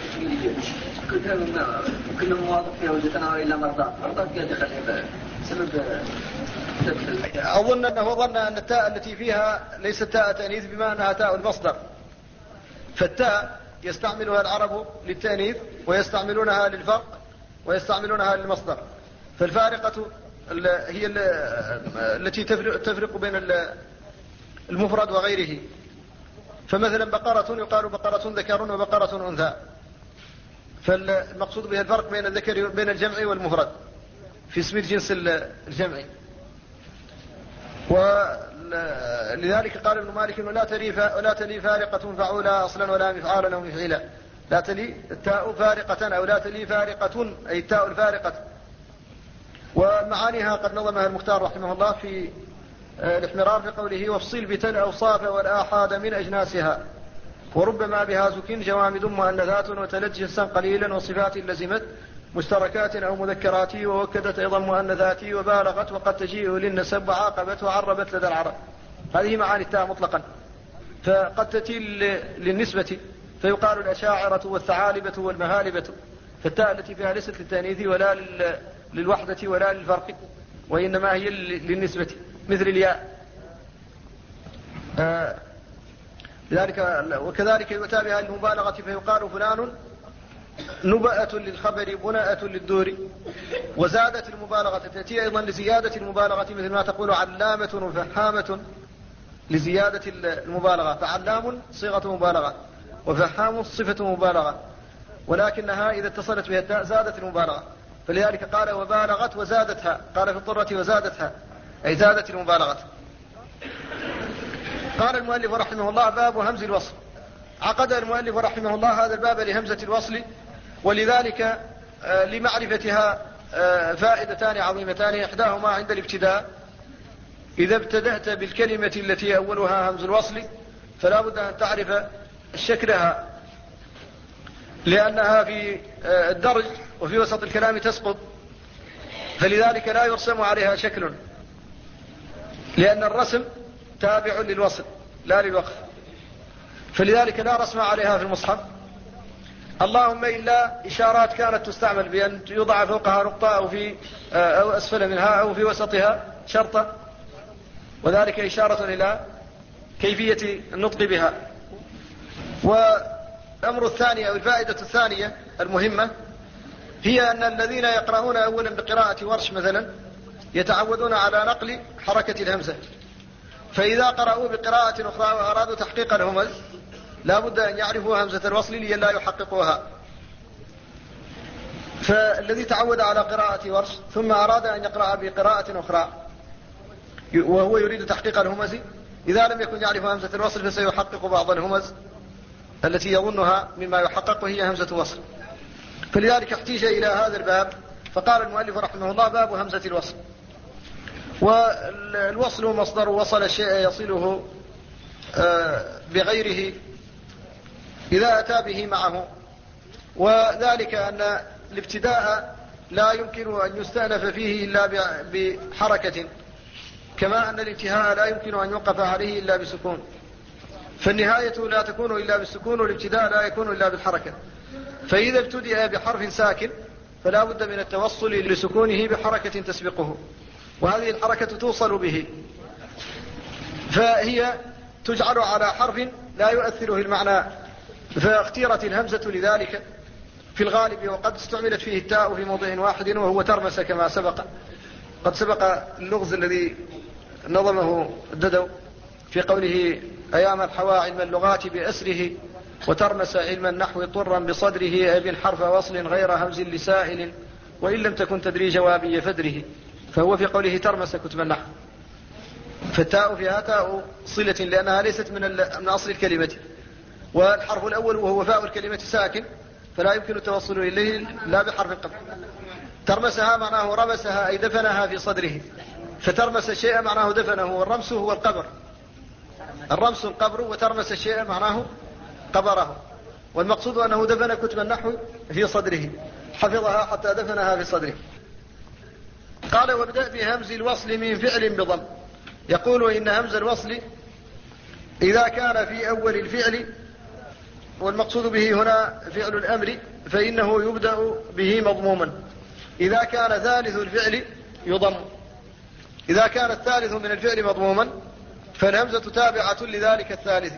كلهم واضح فيها وجدتنا إلا مرضى مرضى فيها دخل سبب. أظن أنه ظن أن التاء التي فيها ليست تاء تأنيث بما أنها تاء المصدر، فالتاء يستعملها العرب للتأنيث ويستعملونها للفرق ويستعملونها للمصدر. فالفارقة هي التي تفرق بين المفرد وغيره. فمثلا بقرة يقال بقرة ذكر وبقرة أنثى، فالمقصود بها الفرق بين الذكر بين الجمع والمفرد في اسم الجنس الجمعي. ولذلك قال ابن مالك ولا تلي ولا تلي فارقة فعولا أصلا ولا مفعالا أو مفعيلا. لا تلي التاء فارقة أو لا تلي فارقة أي التاء الفارقة. ومعانيها قد نظمها المختار رحمه الله في الاحمرار في قوله وافصل بتل أوصاف والآحاد من أجناسها وربما بها زكين جوامد مؤنثات وتلت جنسا قليلا وصفات لزمت مشتركات أو مذكرات ووكدت أيضا مؤنثات وبالغت وقد تجيء للنسب وعاقبت وعربت لدى العرب. هذه معاني التاء مطلقا. فقد تتي للنسبة فيقال الأشاعرة والثعالبة والمهالبة، فالتاء التي فيها ليست للتأنيث ولا للوحدة ولا للفرق، وإنما هي للنسبة مثل الياء. آه لذلك وكذلك يؤتى بها المبالغة فيقال فلان نبأة للخبر بناءة للدور. وزادت المبالغة تأتي أيضا لزيادة المبالغة، مثل ما تقول علامة وفهامة لزيادة المبالغة، فعلام صيغة مبالغة وفهام صفة مبالغة، ولكنها إذا اتصلت بها التاء زادت المبالغة، فلذلك قال وبالغت وزادتها، قال في الضرة وزادتها أي زادت المبالغة. قال المؤلف رحمه الله باب همز الوصل. عقد المؤلف رحمه الله هذا الباب لهمزة الوصل، ولذلك لمعرفتها فائدتان عظيمتان. إحداهما عند الابتداء، إذا ابتدأت بالكلمة التي أولها همز الوصل فلا بد أن تعرف شكلها، لأنها في الدرج وفي وسط الكلام تسقط، فلذلك لا يرسم عليها شكل، لأن الرسم تابع للوصل لا للوقف، فلذلك لا رسم عليها في المصحف، اللهم إلا إشارات كانت تستعمل بأن يوضع فوقها نقطة أو في أو أسفل منها أو في وسطها شرطة، وذلك إشارة إلى كيفية النطق بها. والأمر الثاني أو الفائدة الثانية المهمة هي أن الذين يقرؤون أولا بقراءة ورش مثلا يتعودون على نقل حركة الهمزة، فإذا قرأوا بقراءة أخرى وأرادوا تحقيق الهمز لا بد أن يعرفوا همزة الوصل لئلا يحققوها. فالذي تعود على قراءة ورش ثم أراد أن يقرأ بقراءة أخرى وهو يريد تحقيق الهمز، إذا لم يكن يعرف همزة الوصل فسيحقق بعض الهمز التي يظنها مما يحقق وهي همزة وصل، فلذلك احتيج إلى هذا الباب، فقال المؤلف رحمه الله باب همزة الوصل. والوصل مصدر وصل الشيء يصله بغيره إذا أتى به معه، وذلك أن الابتداء لا يمكن أن يستأنف فيه إلا بحركة، كما أن الانتهاء لا يمكن أن يوقف عليه إلا بسكون، فالنهاية لا تكون إلا بالسكون والابتداء لا يكون إلا بالحركة، فإذا ابتدأ بحرف ساكن فلا بد من التوصل لسكونه بحركة تسبقه، وهذه الحركة توصل به، فهي تجعل على حرف لا يؤثر في المعنى، فاختيرت الهمزة لذلك في الغالب، وقد استعملت فيه التاء في موضع واحد وهو ترمس كما سبق. قد سبق اللغز الذي نظمه الددو في قوله أيام الحوا علم اللغات بأسره وترمس علم النحو طرا بصدره أبن حرف وصل غير همز لسائل وإن لم تكن تدري جوابي فدره، فهو في قوله ترمس كتب النحو، فالتاء فيها تاء صلة لأنها ليست من, من أصل الكلمة، والحرف الأول وهو فاء الكلمة ساكن فلا يمكن التوصل إليه لا بحرف قبل. ترمسها معناه رمسها أي دفنها في صدره، فترمس الشيء معناه دفنه، والرمس هو القبر، الرمس القبر، وترمس الشيء معناه قبره، والمقصود أنه دفن كتب النحو في صدره، حفظها حتى دفنها في صدره. قال وابدأ بهمز الوصل من فعل بضم. يقول إن همز الوصل إذا كان في أول الفعل، والمقصود به هنا فعل الأمر، فإنه يبدأ به مضموما، إذا كان ثالث الفعل يضم، إذا كان الثالث من الفعل مضموما فالهمزة تابعة لذلك الثالث،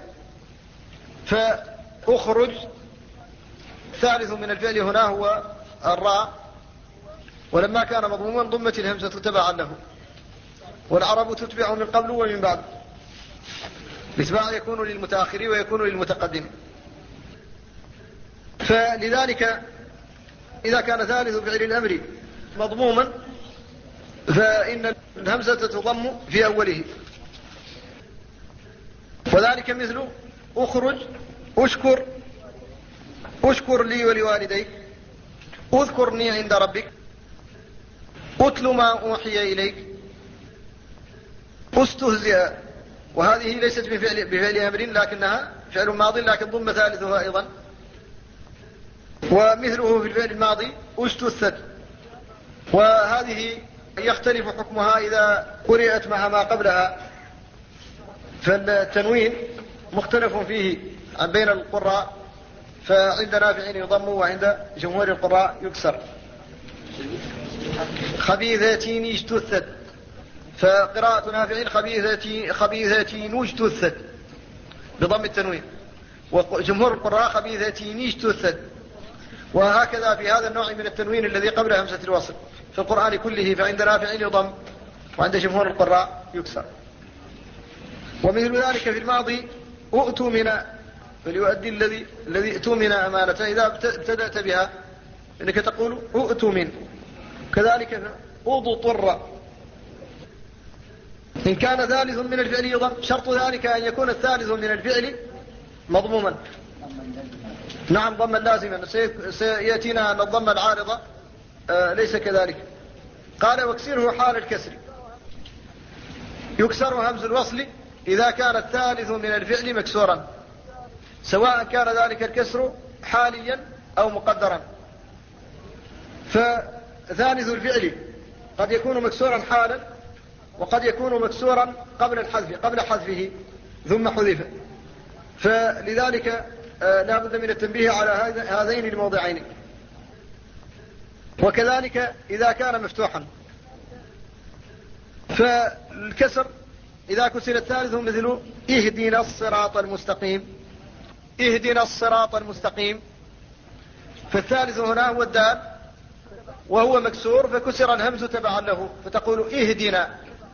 فأخرج ثالث من الفعل هنا هو الراء، ولما كان مضموما ضمت الهمزة تبعا له، والعرب تتبع من قبل ومن بعد، الاتباع يكون للمتأخر ويكون للمتقدم، فلذلك إذا كان ثالث فعل الأمر مضموما فإن الهمزة تضم في أوله، وذلك مثل أخرج، أشكر، أشكر لي ولوالديك، أذكرني عند ربك، أتل ما أوحي إليك، أستهزئ، وهذه ليست بفعل, بفعل أمر لكنها فعل ماضي لكن ضم ثالثها أيضا. ومثله في الفعل الماضي أستثت، وهذه يختلف حكمها إذا قرئت مع ما قبلها، فالتنوين مختلف فيه عن بين القراء، فعند نافع يضم وعند جمهور القراء يكسر. خبيثتين اجتثت، فقراءة نافع خبيثتين خبيثتين اجتثت بضم التنوين، وجمهور القراء خبيثتين اجتثت. وهكذا في هذا النوع من التنوين الذي قبل همزة الوصل في القرآن كله، فعند نافع يضم وعند جمهور القراء يكسر. ومثل ذلك في الماضي أؤتمن، فليؤدي الذي الذي اؤتمن أمانته إذا ابتدأت بها إنك تقول أؤتمن. كذلك أضطر إن كان ثالث من الفعل يضم، شرط ذلك أن يكون الثالث من الفعل مضموما. نعم ضما لازما، سيأتينا أن الضم العارضة آه ليس كذلك. قال واكسره حال الكسر، يكسر همز الوصل إذا كان الثالث من الفعل مكسورا، سواء كان ذلك الكسر حاليا أو مقدرا. فثالث الفعل قد يكون مكسورا حالا، وقد يكون مكسورا قبل الحذف قبل حذفه ثم حذف، فلذلك آه لا بد من التنبيه على هذين الموضعين. وكذلك إذا كان مفتوحا، فالكسر إذا كسر الثالث مثل اهدنا الصراط المستقيم، اهدنا الصراط المستقيم، فالثالث هنا هو الدال وهو مكسور، فكسر الهمز تبعا له فتقول اهدنا.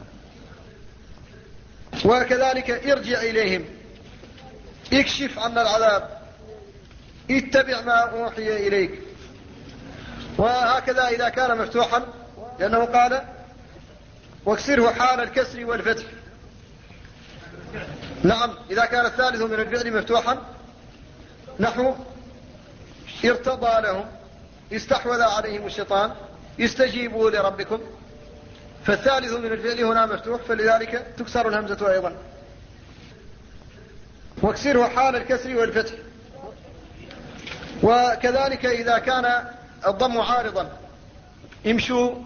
وكذلك ارجع إليهم، اكشف عنا العذاب، اتبع ما أوحي إليك. وهكذا إذا كان مفتوحا، لأنه قال واكسره حال الكسر والفتح. نعم إذا كان الثالث من الفعل مفتوحا نحو ارتضى لهم، استحوذ عليهم الشيطان، استجيبوا لربكم، فالثالث من الفعل هنا مفتوح، فلذلك تكسر الهمزة أيضا. واكسره حال الكسر والفتح. وكذلك إذا كان الضم عارضا، امشوا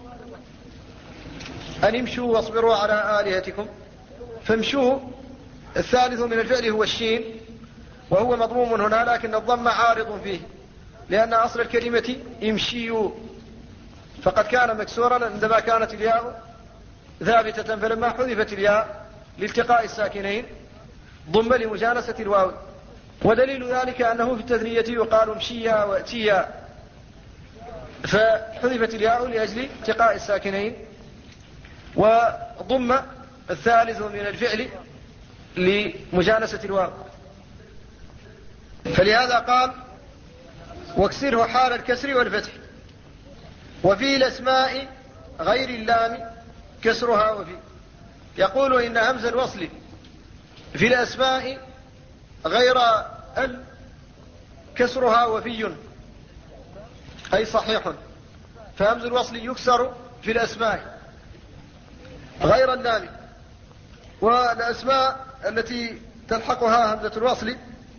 أن امشوا واصبروا على آلهتكم، فامشوا الثالث من الفعل هو الشين، وهو مضموم هنا، لكن الضم عارض فيه لأن أصل الكلمة امشيوا، فقد كان مكسورا عندما كانت الياء ثابتة، فلما حذفت الياء لالتقاء الساكنين ضم لمجانسة الواو. ودليل ذلك أنه في التثنية يقال امشيا واتيا، فحذفت الياء لأجل التقاء الساكنين، وضم الثالث من الفعل لمجانسة الواو، فلهذا قال واكسره حال الكسر والفتح. وفي الأسماء غير اللام كسرها وفي، يقول إن همز الوصل في الأسماء غير ال كسرها وفي أي صحيح، فهمز الوصل يكسر في الأسماء غير اللام. والأسماء التي تلحقها همزة الوصل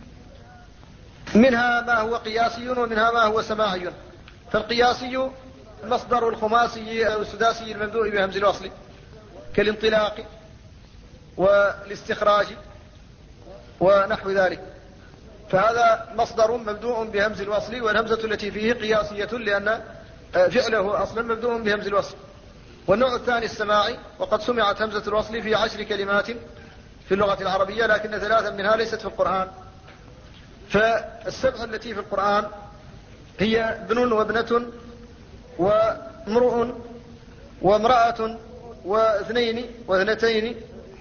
منها ما هو قياسي ومنها ما هو سماعي. فالقياسي المصدر الخماسي أو السداسي الممدوح بهمز الوصل كالانطلاق والاستخراج ونحو ذلك، فهذا مصدر مبدوء بهمز الوصل، والهمزة التي فيه قياسية لأن فعله أصلا مبدوء بهمز الوصل. والنوع الثاني السماعي، وقد سمعت همزة الوصل في عشر كلمات في اللغة العربية، لكن ثلاثا منها ليست في القرآن. فالسبع التي في القرآن هي ابن وابنة وامرؤ وامرأة واثنين واثنتين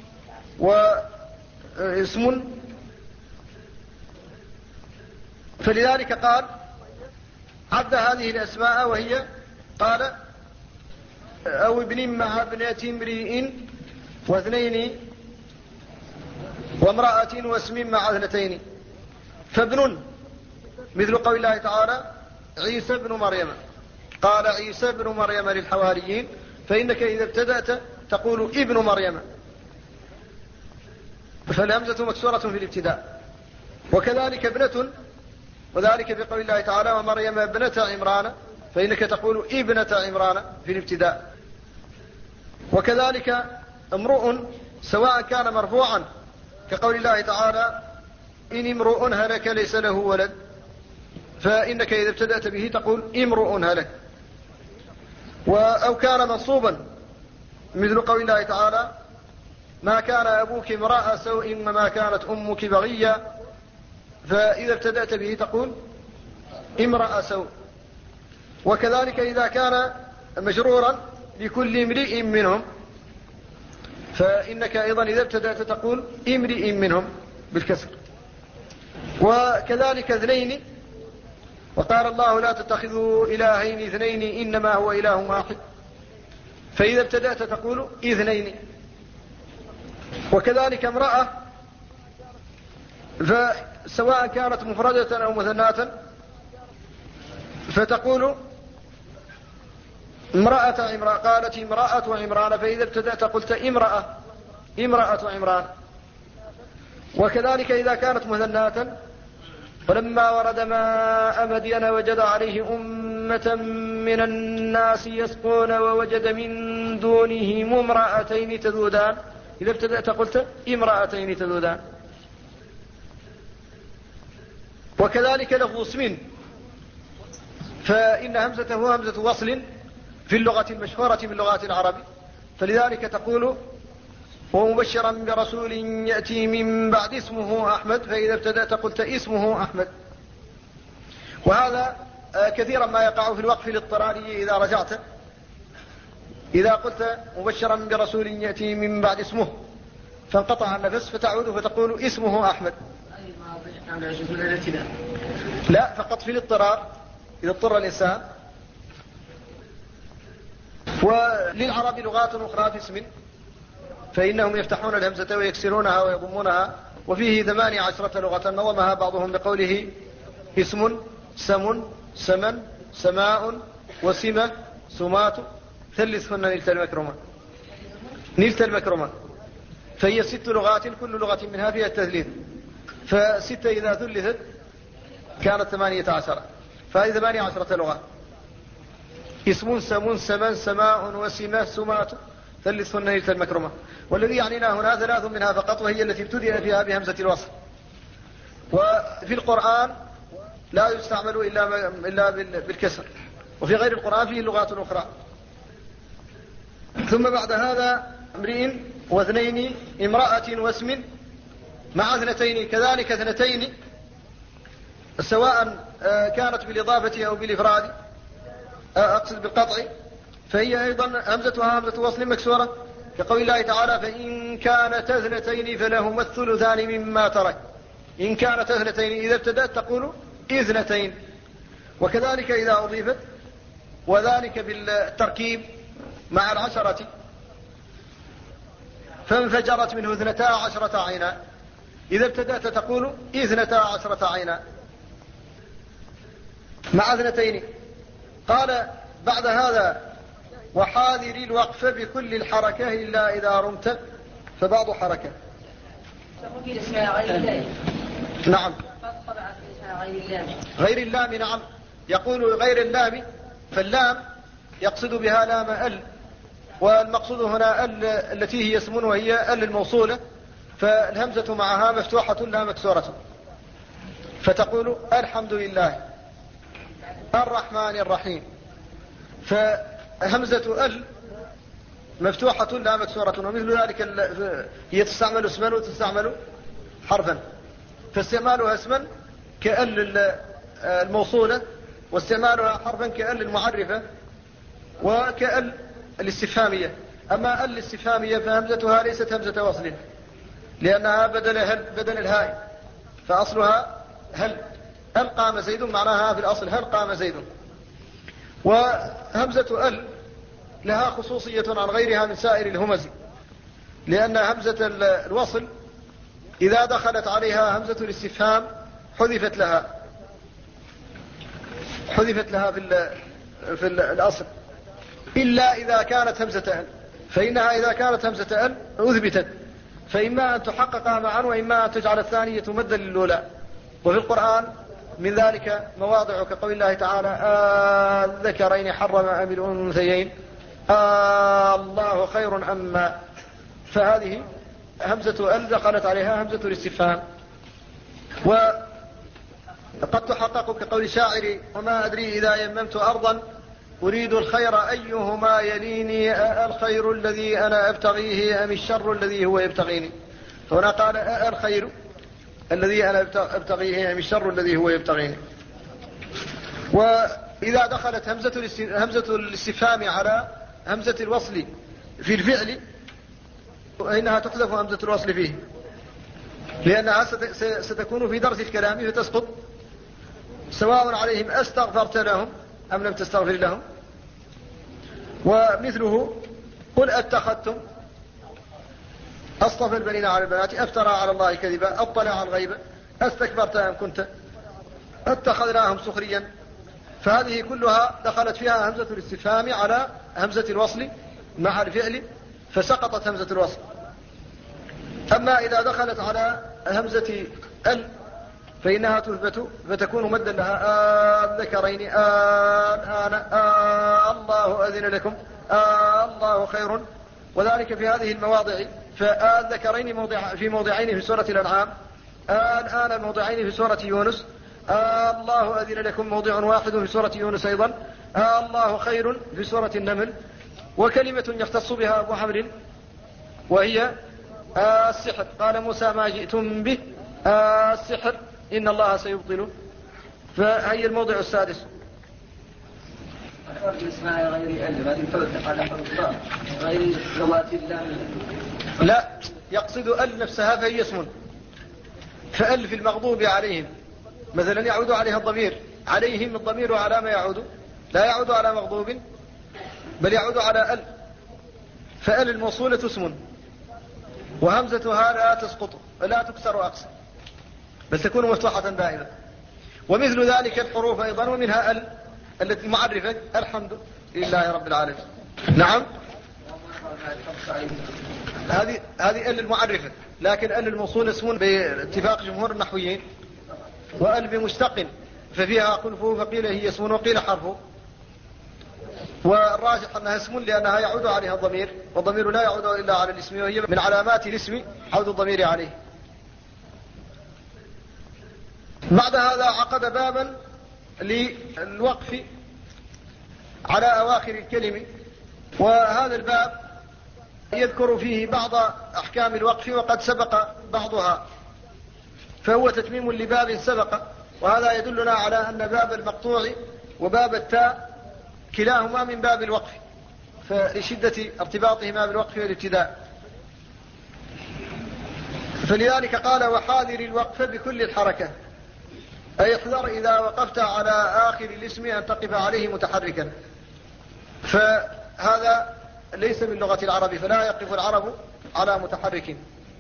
واسم. فلذلك قال عد هذه الأسماء، وهي قال أو ابن مع ابنة امرئ واثنين وامرأة واسم مع اثنتين. فابن مثل قول الله تعالى عيسى ابن مريم، قال عيسى ابن مريم للحواريين، فإنك إذا ابتدأت تقول ابن مريم، فالهمزة مكسورة في الابتداء. وكذلك ابنة، وذلك في قول الله تعالى ومريم ابنة عمران، فإنك تقول ابنة عمران في الابتداء. وكذلك امرؤ سواء كان مرفوعا كقول الله تعالى إن امرؤ هلك ليس له ولد، فإنك إذا ابتدأت به تقول امرؤ هلك. أو كان منصوبا مثل قول الله تعالى ما كان أبوك امرأ سوء وما كانت أمك بغيا، فإذا ابتدأت به تقول امرأ سوء. وكذلك إذا كان مجرورا لكل امرئ منهم، فإنك أيضا إذا ابتدأت تقول امرئ منهم بالكسر. وكذلك اثنين، وقال الله لا تتخذوا إلهين اثنين إنما هو إله واحد، فإذا ابتدأت تقول اثنين. وكذلك امرأة، فسواء كانت مفردة أو مثناة فتقول امرأة عمران، قالت امرأة عمران، فإذا ابتدأت قلت امرأة امرأة عمران. وكذلك إذا كانت مثناة فلما ورد ماء مدين وجد عليه أمة من الناس يسقون ووجد من دونهم امرأتين تذودان، إذا ابتدأت قلت امرأتين تذودان. وكذلك لفظ اسم، فإن همزته همزة وصل في اللغة المشهورة من لغات العرب، فلذلك تقول ومبشرا برسول يأتي من بعد اسمه أحمد، فإذا ابتدأت قلت اسمه أحمد. وهذا كثيرا ما يقع في الوقف الاضطراري إذا رجعت، إذا قلت مبشرا برسول يأتي من بعد اسمه فانقطع النفس فتعود فتقول اسمه أحمد. لا، فقط في الاضطرار إذا اضطر الإنسان. وللعرب لغات أخرى في اسم، فإنهم يفتحون الهمزة ويكسرونها ويضمونها، وفيه ثماني عشرة لغة نظمها بعضهم بقوله اسم سم سمن سماء وسمة سمات ثلثهن نلت المكرمة نلت المكرمة فهي ست لغات كل لغة منها فيها التثليث، فستة إذا ثلثت كانت ثمانية عشر، فهذه ثمانية عشرة لغة. اسم سم سمن سماء وسمة سمات ثلثهن نلت المكرمة. والذي يعنينا هنا ثلاث منها فقط، وهي التي ابتدأ فيها بهمزة الوصل. وفي القرآن لا يستعمل إلا إلا بالكسر، وفي غير القرآن فيه لغات أخرى. ثم بعد هذا امرئ واثنين امرأة واسم مع اثنتين، كذلك اثنتين سواء كانت بالإضافة أو بالإفراد، أقصد بالقطع، فهي أيضا همزتها همزة وصل مكسورة، كقول الله تعالى فإن كانت اثنتين فلهما الثلثان مما ترك. إن كانت اثنتين إذا ابتدأت تقول اثنتين. وكذلك إذا أضيفت، وذلك بالتركيب مع العشرة، فانفجرت منه اثنتا عشرة عينا، إذا ابتدأت تقول اثنتا عشرة عينا مع اثنتين. قال بعد هذا وحاذر الوقف بكل الحركة إلا إذا رمت فبعض حركة. نعم غير اللام. نعم يقول غير اللام، فاللام يقصد بها لام ال، والمقصود هنا ال التي هي اسم وهي ال الموصولة، فالهمزة معها مفتوحة لا مكسورة، فتقول الحمد لله الرحمن الرحيم، فهمزة ال مفتوحة لا مكسورة. ومثل ذلك هي تستعمل اسما وتستعمل حرفا، فاستعمالها اسما كأل الموصولة، واستعمالها حرفا كأل المعرفة وكأل الاستفهامية. أما ال الاستفهامية فهمزتها ليست همزة وصل، لأنها بدل هل بدل الهاء، فأصلها هل هل قام زيد، معناها في الأصل هل قام زيد. وهمزة ال لها خصوصية عن غيرها من سائر الهمز، لأن همزة الوصل إذا دخلت عليها همزة الاستفهام حذفت لها حذفت لها في في الأصل، إلا إذا كانت همزة ال، فإنها إذا كانت همزة ال أثبتت، فإما أن تحقق معا وإما أن تجعل الثانية مدا للأولى. وفي القرآن من ذلك مواضع كقول الله تعالى الذكرين حرم أم الأنثيين الله خير أما، فهذه همزة ال دخلت عليها همزة الاستفهام. وقد تحقق كقول الشاعر وما أدري إذا يممت أرضا أريد الخير أيهما يليني، الخير الذي أنا أبتغيه أم الشر الذي هو يبتغيني؟ هنا قال الخير الذي أنا أبتغيه أم الشر الذي هو يبتغيني. وإذا دخلت همزة الاستفهام على همزة الوصل في الفعل فإنها تحذف همزة الوصل فيه، لأنها ستكون في درس الكلام فتسقط. سواء عليهم أستغفرت لهم أم لم تستغفر لهم. ومثله قل أتخذتم، أصطفى البنين على البنات، أفترى على الله كذبا، أطلع على الغيب، أستكبرت أم كنت، اتخذناهم سخريا. فهذه كلها دخلت فيها همزة الاستفهام على همزة الوصل مع الفعل فسقطت همزة الوصل. أما إذا دخلت على همزة ال فإنها تثبت فتكون مدا لها الذكرين، الآن الله أذن لكم، الله خير. وذلك في هذه المواضع، فالذكرين موضع في موضعين في سورة الأنعام، الآن موضعين في سورة يونس، الله أذن لكم موضع واحد في سورة يونس أيضا، الله خير في سورة النمل. وكلمة يختص بها أبو حمر وهي السحر، قال موسى ما جئتم به السحر إن الله سيبطله. فهي الموضع السادس. لا، يقصد ال نفسها فهي اسم، فال في المغضوب عليهم مثلا يعود عليها الضمير، عليهم الضمير على ما يعود، لا يعود على مغضوب بل يعود على ال، فال الموصولة اسم وهمزتها لا تسقط لا تكسر أقصى بل تكون مفتوحة دائما. ومثل ذلك الحروف أيضا، ومنها ال التي معرفة الحمد لله رب العالمين. نعم، هذه هذه ال المعرفة، لكن ال الموصول اسم باتفاق جمهور النحويين. وال بمشتق ففيها خلفه، فقيل هي اسم وقيل حرفه. والراجح أنها اسم لأنها يعود عليها الضمير، والضمير لا يعود إلا على الاسم، وهي من علامات الاسم عود الضمير عليه. بعد هذا عقد بابا للوقف على أواخر الكلم، وهذا الباب يذكر فيه بعض أحكام الوقف وقد سبق بعضها، فهو تتميم لباب سبق. وهذا يدلنا على أن باب المقطوع وباب التاء كلاهما من باب الوقف، فلشدة ارتباطهما بالوقف والابتداء. فلذلك قال وحاذر الوقف بكل الحركة، أي احذر إذا وقفت على آخر الاسم أن تقف عليه متحركا. فهذا ليس من لغة العرب، فلا يقف العرب على متحرك،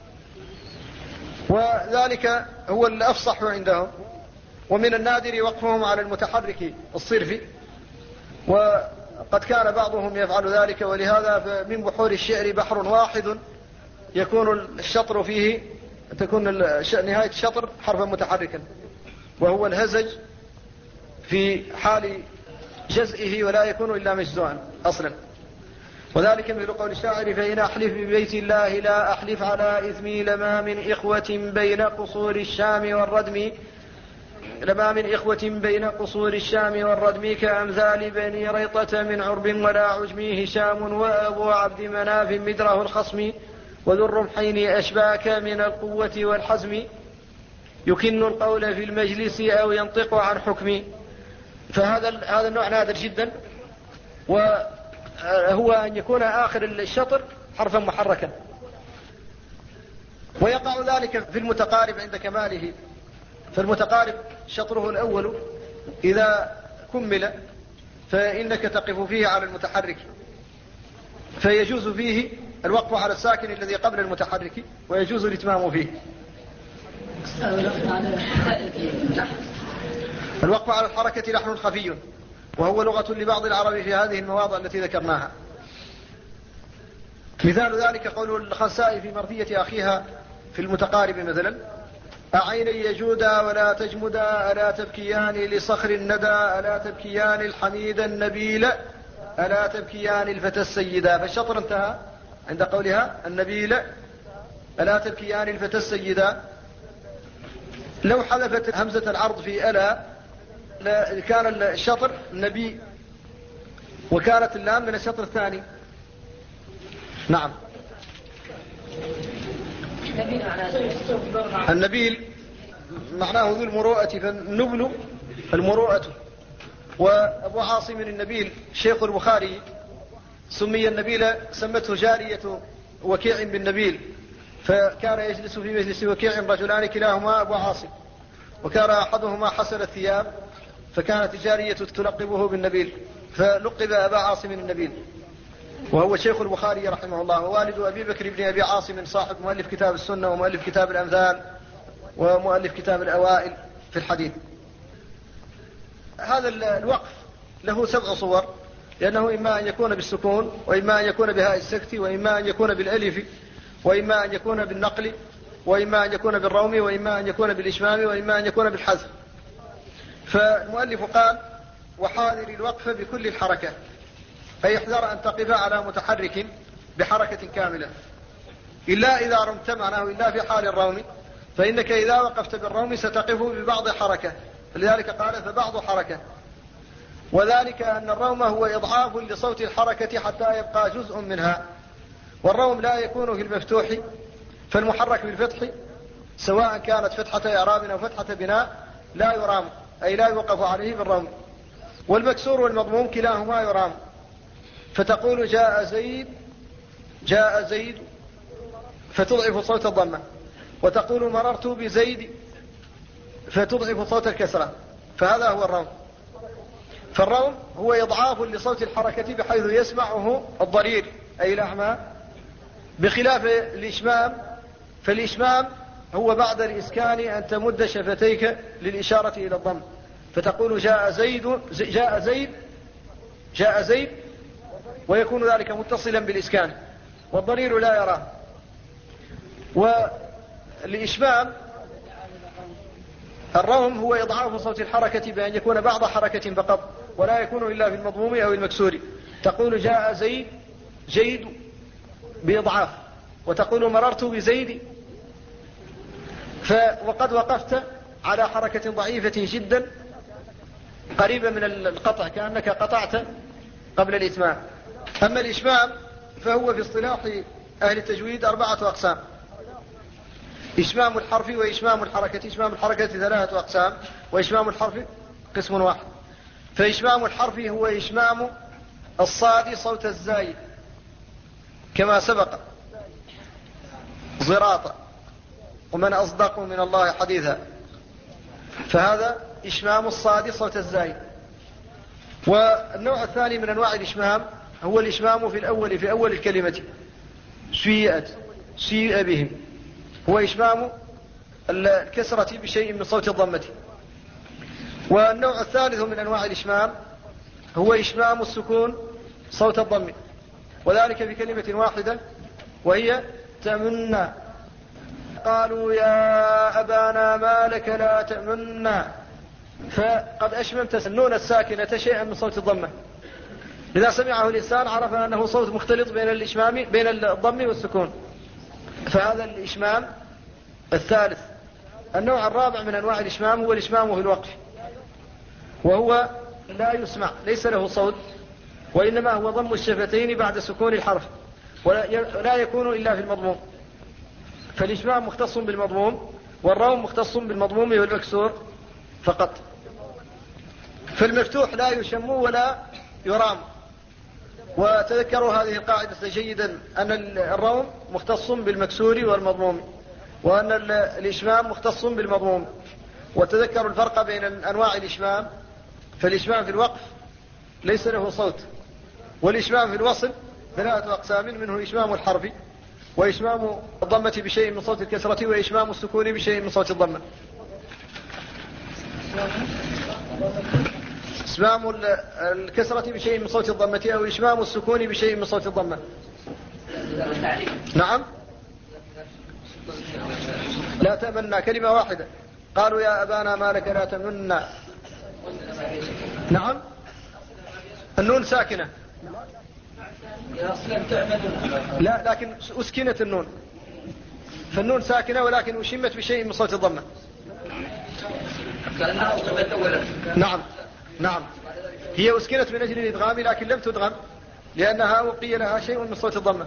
وذلك هو الأفصح عندهم. ومن النادر وقفهم على المتحرك الصرفي، وقد كان بعضهم يفعل ذلك. ولهذا من بحور الشعر بحر واحد يكون الشطر فيه تكون نهاية الشطر حرفا متحركا، وهو الهزج في حال جزئه ولا يكون إلا مجزوعا أصلا. وذلك مثل قول الشاعر فإن أحلف ببيت الله لا أحلف على إثمي لما من إخوة بين قصور الشام والردم، لما من إخوة بين قصور الشام والردم كأمثال بني ريطة من عرب ولا عجمي هشام وأبو عبد مناف مدره الخصم وذو الرمحين أشباك من القوة والحزم يكن القول في المجلس أو ينطق عن حكم. فهذا هذا النوع نادر جدا، وهو أن يكون آخر الشطر حرفا محركا. ويقع ذلك في المتقارب عند كماله، فالمتقارب شطره الأول إذا كمل فإنك تقف فيه على المتحرك، فيجوز فيه الوقف على الساكن الذي قبل المتحرك، ويجوز الاتمام فيه. الوقف على الحركة لحن خفي، وهو لغة لبعض العرب في هذه المواضع التي ذكرناها. مثال ذلك قول الخنساء في مرثية أخيها في المتقارب مثلا أعيني يجودا ولا تجمدا ألا تبكيان لصخر الندى ألا تبكيان الحميد النبيل ألا تبكيان الفتى السيدا. فالشطر انتهى عند قولها النبيل ألا تبكيان الفتى السيدا. لو حذفت همزة العرض في ألا كان الشطر نبي وكانت اللام من الشطر الثاني. نعم. النبيل معناه ذو المروءة، فالنبل المروءة. وأبو عاصم النبيل شيخ البخاري سمي النبيل، سمته جارية وكيع بالنبيل، فكان يجلس في مجلس وكيع رجلان كلاهما أبو عاصم، وكان أحدهما حسن الثياب، فكانت جارية تلقبه بالنبيل، فلقب أبا عاصم النبيل، وهو شيخ البخاري رحمه الله، ووالد أبي بكر بن أبي عاصم صاحب مؤلف كتاب السنة ومؤلف كتاب الأمثال ومؤلف كتاب الأوائل في الحديث. هذا الوقف له سبع صور، لأنه إما أن يكون بالسكون، وإما أن يكون بهاء السكت، وإما أن يكون بالألف، وإما أن يكون بالنقل، وإما أن يكون بالروم، وإما أن يكون بالإشمام، وإما أن يكون بالحذف. فالمؤلف قال: وحاذر الوقف بكل الحركة، أي احذر أن تقف على متحرك بحركة كاملة، إلا إذا رمت، معناه إلا في حال الروم، فإنك إذا وقفت بالروم ستقف ببعض حركة، فلذلك قال فبعض حركة. وذلك أن الروم هو إضعاف لصوت الحركة حتى يبقى جزء منها، والروم لا يكون في المفتوح، فالمحرك بالفتح سواء كانت فتحة إعراب أو فتحة بناء لا يرام، أي لا يوقف عليه بالروم. والمكسور والمضموم كلاهما يرام، فتقول جاء زيد، جاء زيد، فتضعف صوت الضمة، وتقول مررت بزيد، فتضعف صوت الكسرة، فهذا هو الروم. فالروم هو إضعاف لصوت الحركة بحيث يسمعه الضرير أي الأعمى، بخلاف الإشمام، فالإشمام هو بعد الإسكان أن تمد شفتيك للإشارة إلى الضم، فتقول جاء زيد، جاء زيد، جاء زيد، ويكون ذلك متصلا بالإسكان، والضرير لا يراه. والإشمام الروم هو إضعاف صوت الحركة بأن يكون بعض حركة فقط، ولا يكون إلا في المضموم أو المكسور. تقول جاء زيد، جيد بإضعاف، وتقول مررت بزيد، ف وقد وقفت على حركة ضعيفة جدا قريبة من القطع، كأنك قطعت قبل الإتمام. أما الإشمام فهو في اصطلاح أهل التجويد أربعة أقسام: إشمام الحرف، وإشمام الحركة. إشمام الحركة ثلاثة أقسام، وإشمام الحرف قسم واحد. فإشمام الحرف هو إشمام الصاد صوت الزاي كما سبق: زراطة، ومن أصدق من الله حديثا، فهذا إشمام الصاد صوت الزاي. والنوع الثاني من أنواع الإشمام هو الإشمام في الأول، في أول الكلمة: سيئت، سيئ بهم، هو إشمام الكسرة بشيء من صوت الضمة. والنوع الثالث من أنواع الإشمام هو إشمام السكون صوت الضم، وذلك بكلمة واحدة وهي تمنى. قالوا يا أبانا ما لك لا تمنى، فقد أشممت النون الساكنة شيئا من صوت الضمة، إذا سمعه الإنسان عرف أنه صوت مختلط بين الإشمام، بين الضم والسكون، فهذا الإشمام الثالث. النوع الرابع من أنواع الإشمام هو الإشمام في الوقف، وهو لا يسمع، ليس له صوت، وإنما هو ضم الشفتين بعد سكون الحرف، ولا يكون إلا في المضموم. فالإشمام مختص بالمضموم، والروم مختص بالمضموم والمكسور فقط. فالمفتوح لا يشم ولا يرام. وتذكروا هذه القاعدة جيدا، أن الروم مختص بالمكسور والمضموم، وأن الإشمام مختص بالمضموم. وتذكروا الفرق بين أنواع الإشمام، فالإشمام في الوقف ليس له صوت، والإشمام في الوصل ثلاثة أقسام، منه إشمام الحرف، وإشمام الضمة بشيء من صوت الكسرة، وإشمام السكون بشيء من صوت الضمة. إشمام الكسرة بشيء من صوت الضمة، أو إشمام السكون بشيء من صوت الضمة. نعم، لا تمنى كلمة واحدة. قالوا يا أبانا ما لك لا تمنى. نعم، النون ساكنة، لا لكن أسكنت النون، فالنون ساكنة ولكن أشمت بشيء من صوت الضمة. نعم نعم. هي أسكنت من أجل الإدغام لكن لم تدغم لأنها أوقي لها شيء من صوت الضمة.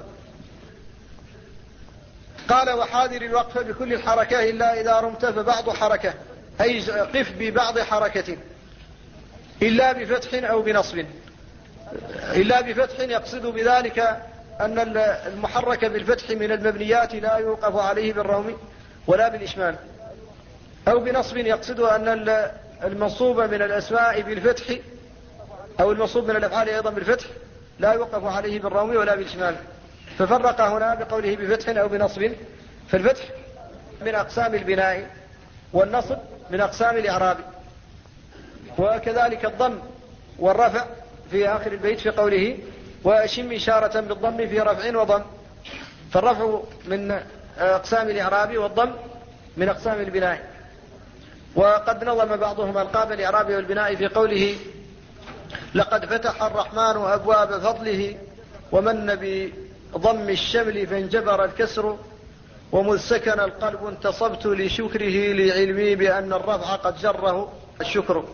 قال وحاذر الوقف بكل الحركة إلا إذا رمت فبعض حركة، أي قف ببعض حركة، إلا بفتح أو بنصب. إلا بفتح يقصد بذلك أن المحرك بالفتح من المبنيات لا يوقف عليه بالروم ولا بالإشمام، أو بنصب يقصد أن المنصوب من الأسماء بالفتح أو المنصوب من الأفعال أيضا بالفتح لا يوقف عليه بالروم ولا بالإشمام. ففرق هنا بقوله بفتح أو بنصب، فالفتح من أقسام البناء والنصب من أقسام الإعراب، وكذلك الضم والرفع في آخر البيت في قوله وأشم إشارة بالضم في رفع وضم، فالرفع من أقسام الإعراب والضم من أقسام البناء. وقد نظم بعضهم ألقاب الإعراب والبناء في قوله لقد فتح الرحمن أبواب فضله ومن بضم الشمل فانجبر الكسر ومذ سكن القلب انتصبت لشكره لعلمي بأن الرفع قد جره الشكر.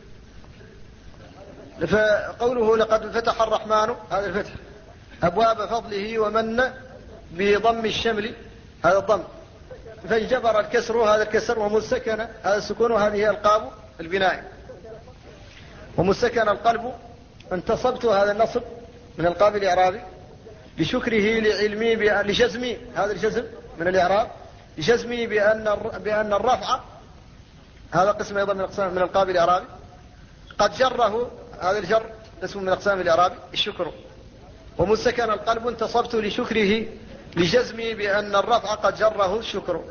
فقوله لقد فتح الرحمن هذا الفتح أبواب فضله ومن بضم الشمل هذا الضم، فانجبر الكسر هذا الكسر، ومذ سكن هذا السكون، وهذه ألقاب البناء. ومذ سكن القلب انتصبت هذا النصب من ألقاب الإعراب، لشكره لعلمي بأن لجزمي هذا الجزم من الإعراب، لجزمي بأن بأن الرفع هذا قسم أيضا من أقسام من ألقاب الإعراب، قد جره هذا الجر اسم من أقسام الإعراب الشكر. ومذ سكن القلب انتصبت لشكره لجزمي بأن الرفع قد جره الشكر.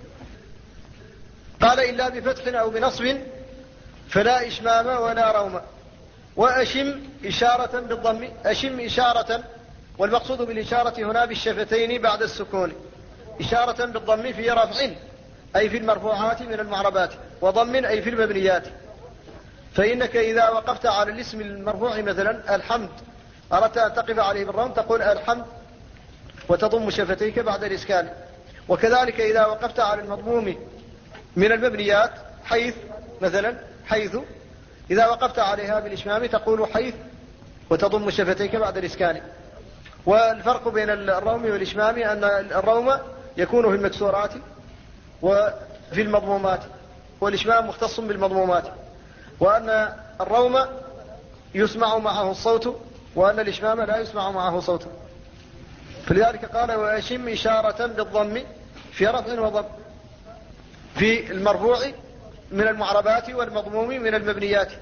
قال إلا بفتح أو بنصب فلا إشمام ولا روم. وأشم إشارة بالضم، أشم إشارة، والمقصود بالإشارة هنا بالشفتين بعد السكون، إشارة بالضم في رفع أي في المرفوعات من المعربات، وضم أي في المبنيات. فإنك إذا وقفت على الاسم المرفوع مثلا الحمد أردت أن تقف عليه بالروم تقول الحمد وتضم شفتيك بعد الإسكان. وكذلك إذا وقفت على المضموم من المبنيات حيث مثلا حيث، إذا وقفت عليها بالإشمام تقول حيث وتضم شفتيك بعد الإسكان. والفرق بين الروم والإشمام أن الروم يكون في المكسورات وفي المضمومات، والإشمام مختص بالمضمومات، وأن الروم يسمع معه الصوت وأن الإشمام لا يسمع معه صوت. فلذلك قال وأشم إشارة بالضم في رفع وضم في المرفوع من المعربات والمضموم من المبنيات.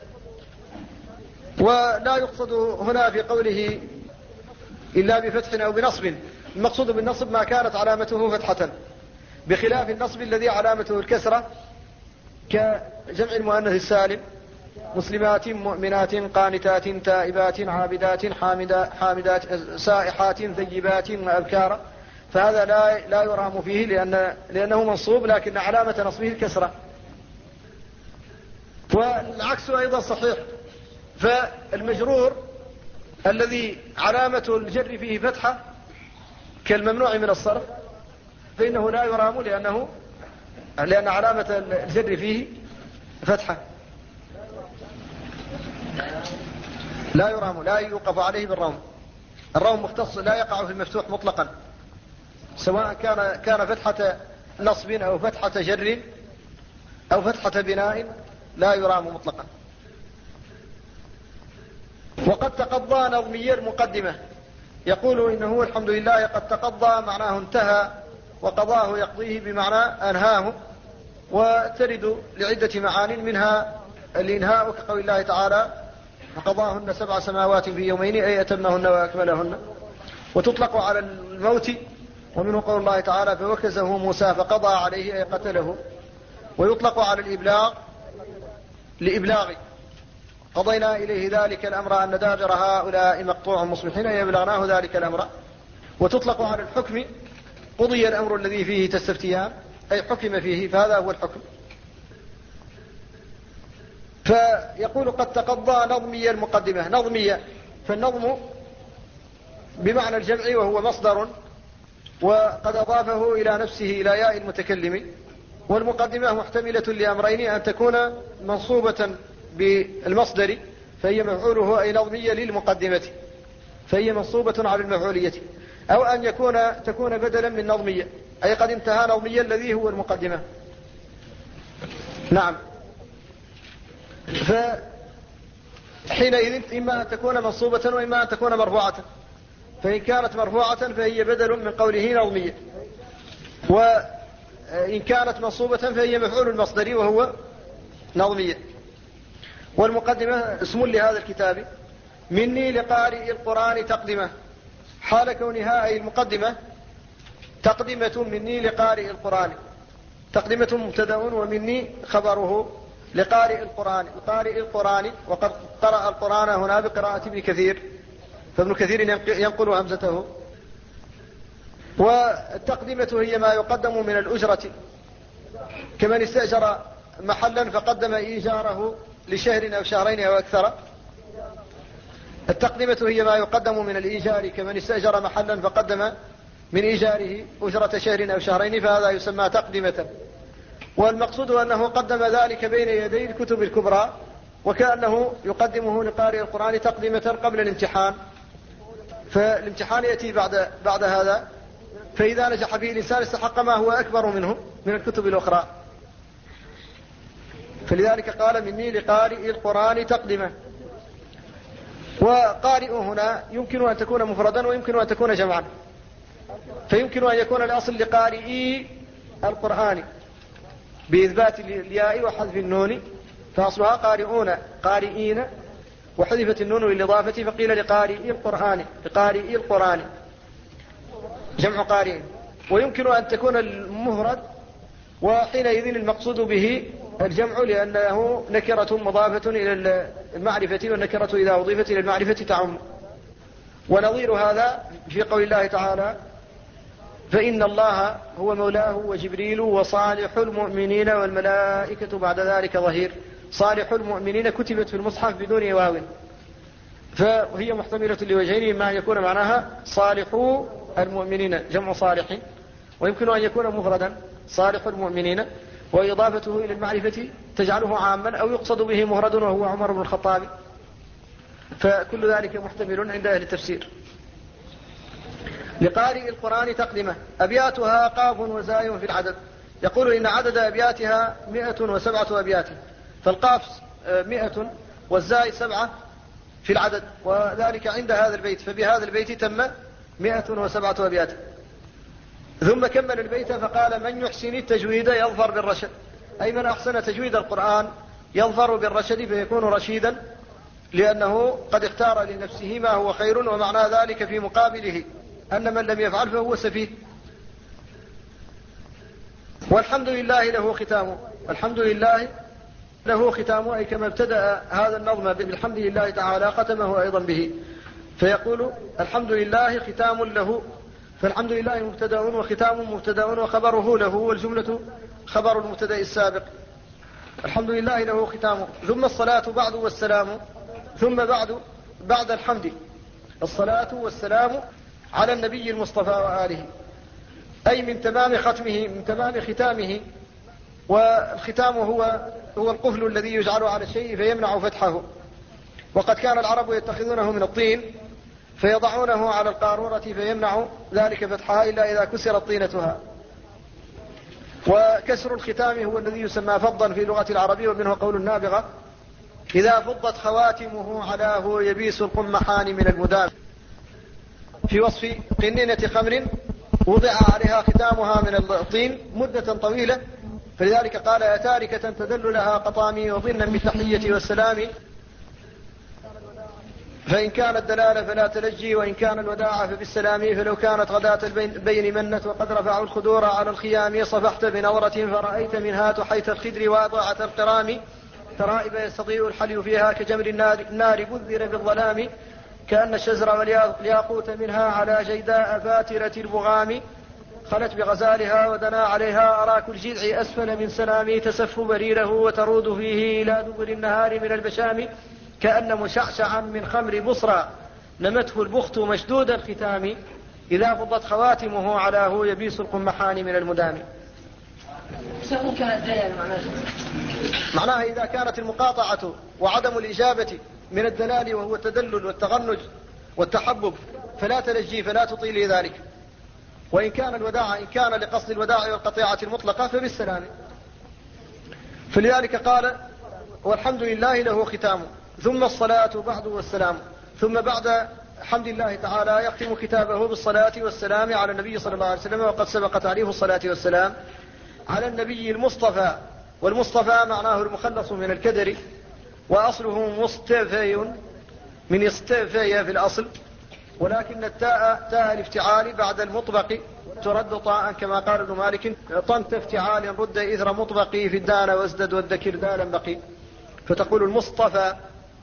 ولا يقصد هنا في قوله إلا بفتح أو بنصب، المقصود بالنصب ما كانت علامته فتحة، بخلاف النصب الذي علامته الكسرة كجمع المؤنث السالم مسلمات مؤمنات قانتات تائبات عابدات حامدات سائحات ثيبات وأبكارا، فهذا لا لا يرام فيه لأن لأنه منصوب لكن علامة نصبه الكسرة. والعكس أيضا صحيح، فالمجرور الذي علامة الجر فيه فتحة كالممنوع من الصرف فإنه لا يرام لأنه لأن علامة الجر فيه فتحة، لا يرام لا يوقف عليه بالروم. الروم مختص لا يقع في المفتوح مطلقا، سواء كان كان فتحة نصب أو فتحة جر أو فتحة بناء لا يرام مطلقا. وقد تقضى نظمي المقدمة، يقول إنه الحمد لله قد تقضى معناه انتهى، وقضاه يقضيه بمعنى أنهاه، وترد لعدة معان منها الإنهاء كقول الله تعالى فقضاهن سبع سماوات في يومين أي أتمهن وأكملهن. وتطلق على الموت، ومنه قول الله تعالى فوكزه موسى فقضى عليه أي قتله. ويطلق على الإبلاغ لإبلاغ قضينا إليه ذلك الأمر أن دابر هؤلاء مقطوع مصبحين يبلغناه ذلك الأمر. وتطلق على الحكم قضي الأمر الذي فيه تستفتيان أي حكم فيه، فهذا هو الحكم. فيقول قد تقضى نظمي المقدمة. نظمية، فالنظم بمعنى الجمع وهو مصدر، وقد أضافه إلى نفسه إلى ياء المتكلم. والمقدمة محتملة لأمرين، أن تكون منصوبة بالمصدر فهي مفعوله أي نظمية للمقدمة، فهي منصوبة على المفعولية. أو أن يكون تكون بدلا من نظمية، أي قد انتهى نظمية الذي هو المقدمة. نعم. فحينئذ إما أن تكون منصوبة وإما أن تكون مرفوعة، فإن كانت مرفوعة فهي بدل من قوله نظمية، وإن كانت منصوبة فهي مفعول المصدري وهو نظمية. والمقدمة اسم لهذا الكتاب. مني لقارئ القرآن تقدمة، حال كونها أي المقدمة تقدمة مني لقارئ القرآن. تقدمة مبتدأ ومني خبره لقارئ القرآن، لقارئ القرآن، وقد قرأ القرآن هنا بقراءة ابن كثير، فابن كثير ينقل همزته. والتقدمة هي ما يقدم من الأجرة، كمن استأجر محلا فقدم إيجاره لشهر أو شهرين أو أكثر. التقدمة هي ما يقدم من الإيجار، كمن استأجر محلا فقدم من إيجاره أجرة شهر أو شهرين، فهذا يسمى تقدمة. والمقصود أنه قدم ذلك بين يدي الكتب الكبرى، وكأنه يقدمه لقارئ القرآن تقدمة قبل الامتحان، فالامتحان يأتي بعد, بعد هذا، فإذا نجح به الإنسان استحق ما هو أكبر منه من الكتب الأخرى. فلذلك قال مني لقارئ القرآن تقدمة. وقارئ هنا يمكن أن تكون مفردا ويمكن أن تكون جمعا، فيمكن أن يكون الأصل لقارئي القرآن بإثبات الياء وحذف النون، فأصلها قارئون قارئين، وحذفت النون للإضافة فقيل لقارئي القرآن، لقارئي القرآن جمع قارئين. ويمكن أن تكون المفرد، وحينئذ المقصود به الجمع، لأنه نكرة مضافة إلى المعرفة، والنكرة إذا أضيفت إلى المعرفة تعم. ونظير هذا في قول الله تعالى: فإن الله هو مولاه وجبريل وصالح المؤمنين والملائكة بعد ذلك ظهير. صالح المؤمنين كتبت في المصحف بدون واو، فهي محتملة لوجهين: إما أن يكون معناها صالح المؤمنين جمع صالح، ويمكن أن يكون مفردا صالح المؤمنين، وإضافته إلى المعرفة تجعله عاما، أو يقصد به مفرد وهو عمر بن الخطاب، فكل ذلك محتمل عند أهل التفسير. لقارئ القرآن تقدمة. أبياتها قاف وزاي في العدد. يقول إن عدد أبياتها مئة وسبعة أبيات، فالقاف مئة والزاي سبعة في العدد، وذلك عند هذا البيت، فبهذا البيت تم مئة وسبعة أبيات. ثم كمل البيت فقال: من يحسن التجويد يظفر بالرشد، أي من أحسن تجويد القرآن يظفر بالرشد، فيكون رشيدا، لأنه قد اختار لنفسه ما هو خير، ومعنى ذلك في مقابله أن من لم يفعل فهو سفيه. والحمد لله له ختامه. الحمد لله له ختامه، أي كما ابتدأ هذا النظم بالحمد لله تعالى ختمه أيضا به، فيقول: الحمد لله ختام له. فالحمد لله مبتدأ وختام مبتدأ وخبره له، والجملة خبر المبتدأ السابق. الحمد لله له ختامه. ثم الصلاة بعد والسلام. ثم بعد بعد الحمد الصلاة والسلام على النبي المصطفى وآله، أي من تمام ختمه، من تمام ختامه. والختام هو هو القفل الذي يجعل على الشيء فيمنع فتحه، وقد كان العرب يتخذونه من الطين فيضعونه على القارورة فيمنع ذلك فتحها إلا إذا كسرت طينتها. وكسر الختام هو الذي يسمى فضا في لغة العربية، ومنه قول النابغة: إذا فضت خواتمه علاه يبيس القمحان من المدام، في وصف قنينة خمر وضع عليها ختامها من الطين مدة طويلة، فلذلك قال: يا تاركة تدل لها قطامي وظنا بالتحية والسلام، فإن كانت دلالة فلا تلجي، وإن كان الوداع فبالسلام، فلو كانت غداة البين منت وقد رفعوا الخدور على الخيام، صفحت بنظرة فرأيت منها تحيت الخدر واضعة القرام، ترائب يستطيع الحلي فيها كجمر النار بذر بالظلام، كأن الشزر والياقوت منها على جيداء فاترة البغام، خلت بغزالها ودنا عليها أراك الجذع أسفل من سنام، تسف بريره وترود فيه إلى دبر النهار من البشام، كأن مشعشعا من خمر بصرى نمته البخت مشدود الختام، إذا فضت خواتمه علاه يبيس القمحان من المدام. سواء كانت دلالة معناها معناها إذا كانت المقاطعة وعدم الإجابة من الدلال وهو التدلل والتغنج والتحبب فلا تلجي فلا تطيل ذلك. وإن كان الوداع إن كان لقصد الوداع والقطيعة المطلقة فبالسلام. فلذلك قال والحمد لله له ختام ثم الصلاة بعد والسلام. ثم بعد حمد الله تعالى يختم كتابه بالصلاة والسلام على النبي صلى الله عليه وسلم. وقد سبق تعريف الصلاة والسلام على النبي المصطفى. والمصطفى معناه المخلص من الكدر وأصله مصطفي من استفي في الأصل، ولكن التاء تاء الافتعال بعد المطبق ترد طاء كما قال ابن مالك طنت افتعال رد إثر مطبقي في الدان وازدد والذكر دالا بقي، فتقول المصطفى.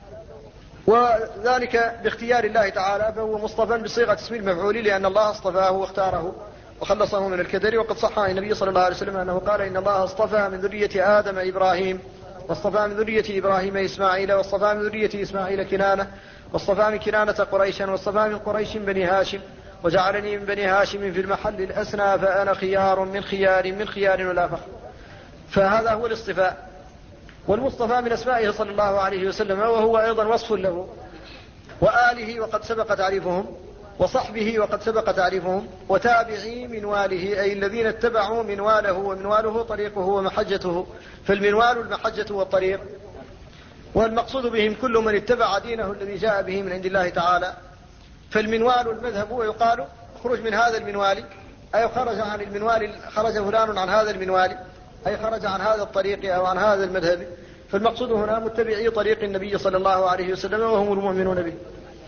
وذلك باختيار الله تعالى فهو مصطفى بصيغة اسم المفعول لأن الله اصطفاه واختاره وخلصه من الكدر. وقد صح عن النبي صلى الله عليه وسلم أنه قال إن الله اصطفى من ذرية آدم إبراهيم، واصطفى من ذرية إبراهيم إسماعيل، واصطفى من ذرية إسماعيل كنانة، واصطفى من كنانة قريشا، واصطفى من قريش بني هاشم، وجعلني من بني هاشم في المحل الأسنى فأنا خيار من خيار من خيار ولا فخر. فهذا هو الاصطفاء. والمصطفى من أسمائه صلى الله عليه وسلم وهو أيضا وصف له. وآله وقد سبق تعريفهم، وصحبه وقد سبق تعريفهم، وتابعي منواله أي الذين اتبعوا منواله، ومنواله طريقه ومحجته. فالمنوال المحجة والطريق، والمقصود بهم كل من اتبع دينه الذي جاء به من عند الله تعالى. فالمنوال المذهب، ويقال خرج من هذا المنوال أي خرج عن المنوال، خرج فلان عن هذا المنوال أي خرج عن هذا الطريق أو عن هذا المذهب. فالمقصود هنا متبعي طريق النبي صلى الله عليه وسلم وهم المؤمنون به.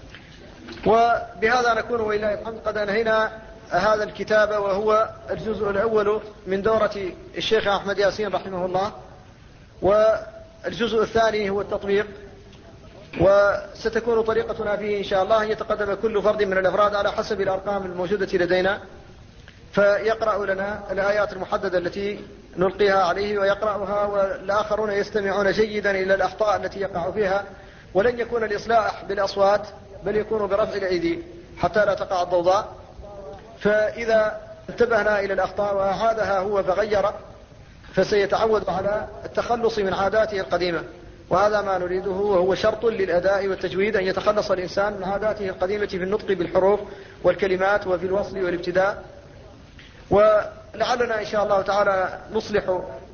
وبهذا نكون ولله الحمد قد أنهينا هذا الكتاب، وهو الجزء الأول من دورة الشيخ أحمد ياسين رحمه الله. والجزء الثاني هو التطبيق، وستكون طريقتنا فيه إن شاء الله أن يتقدم كل فرد من الأفراد على حسب الأرقام الموجودة لدينا، فيقرأ لنا الآيات المحددة التي نلقيها عليه ويقرأها، والآخرون يستمعون جيدا إلى الأخطاء التي يقع فيها. ولن يكون الإصلاح بالأصوات بل يكون برفع الأيدي حتى لا تقع الضوضاء. فإذا انتبهنا إلى الأخطاء وأعادها هو فغير فسيتعود على التخلص من عاداته القديمة، وهذا ما نريده، وهو شرط للأداء والتجويد أن يتخلص الإنسان من عاداته القديمة في النطق بالحروف والكلمات وفي الوصل والابتداء. ولعلنا إن شاء الله تعالى نصلح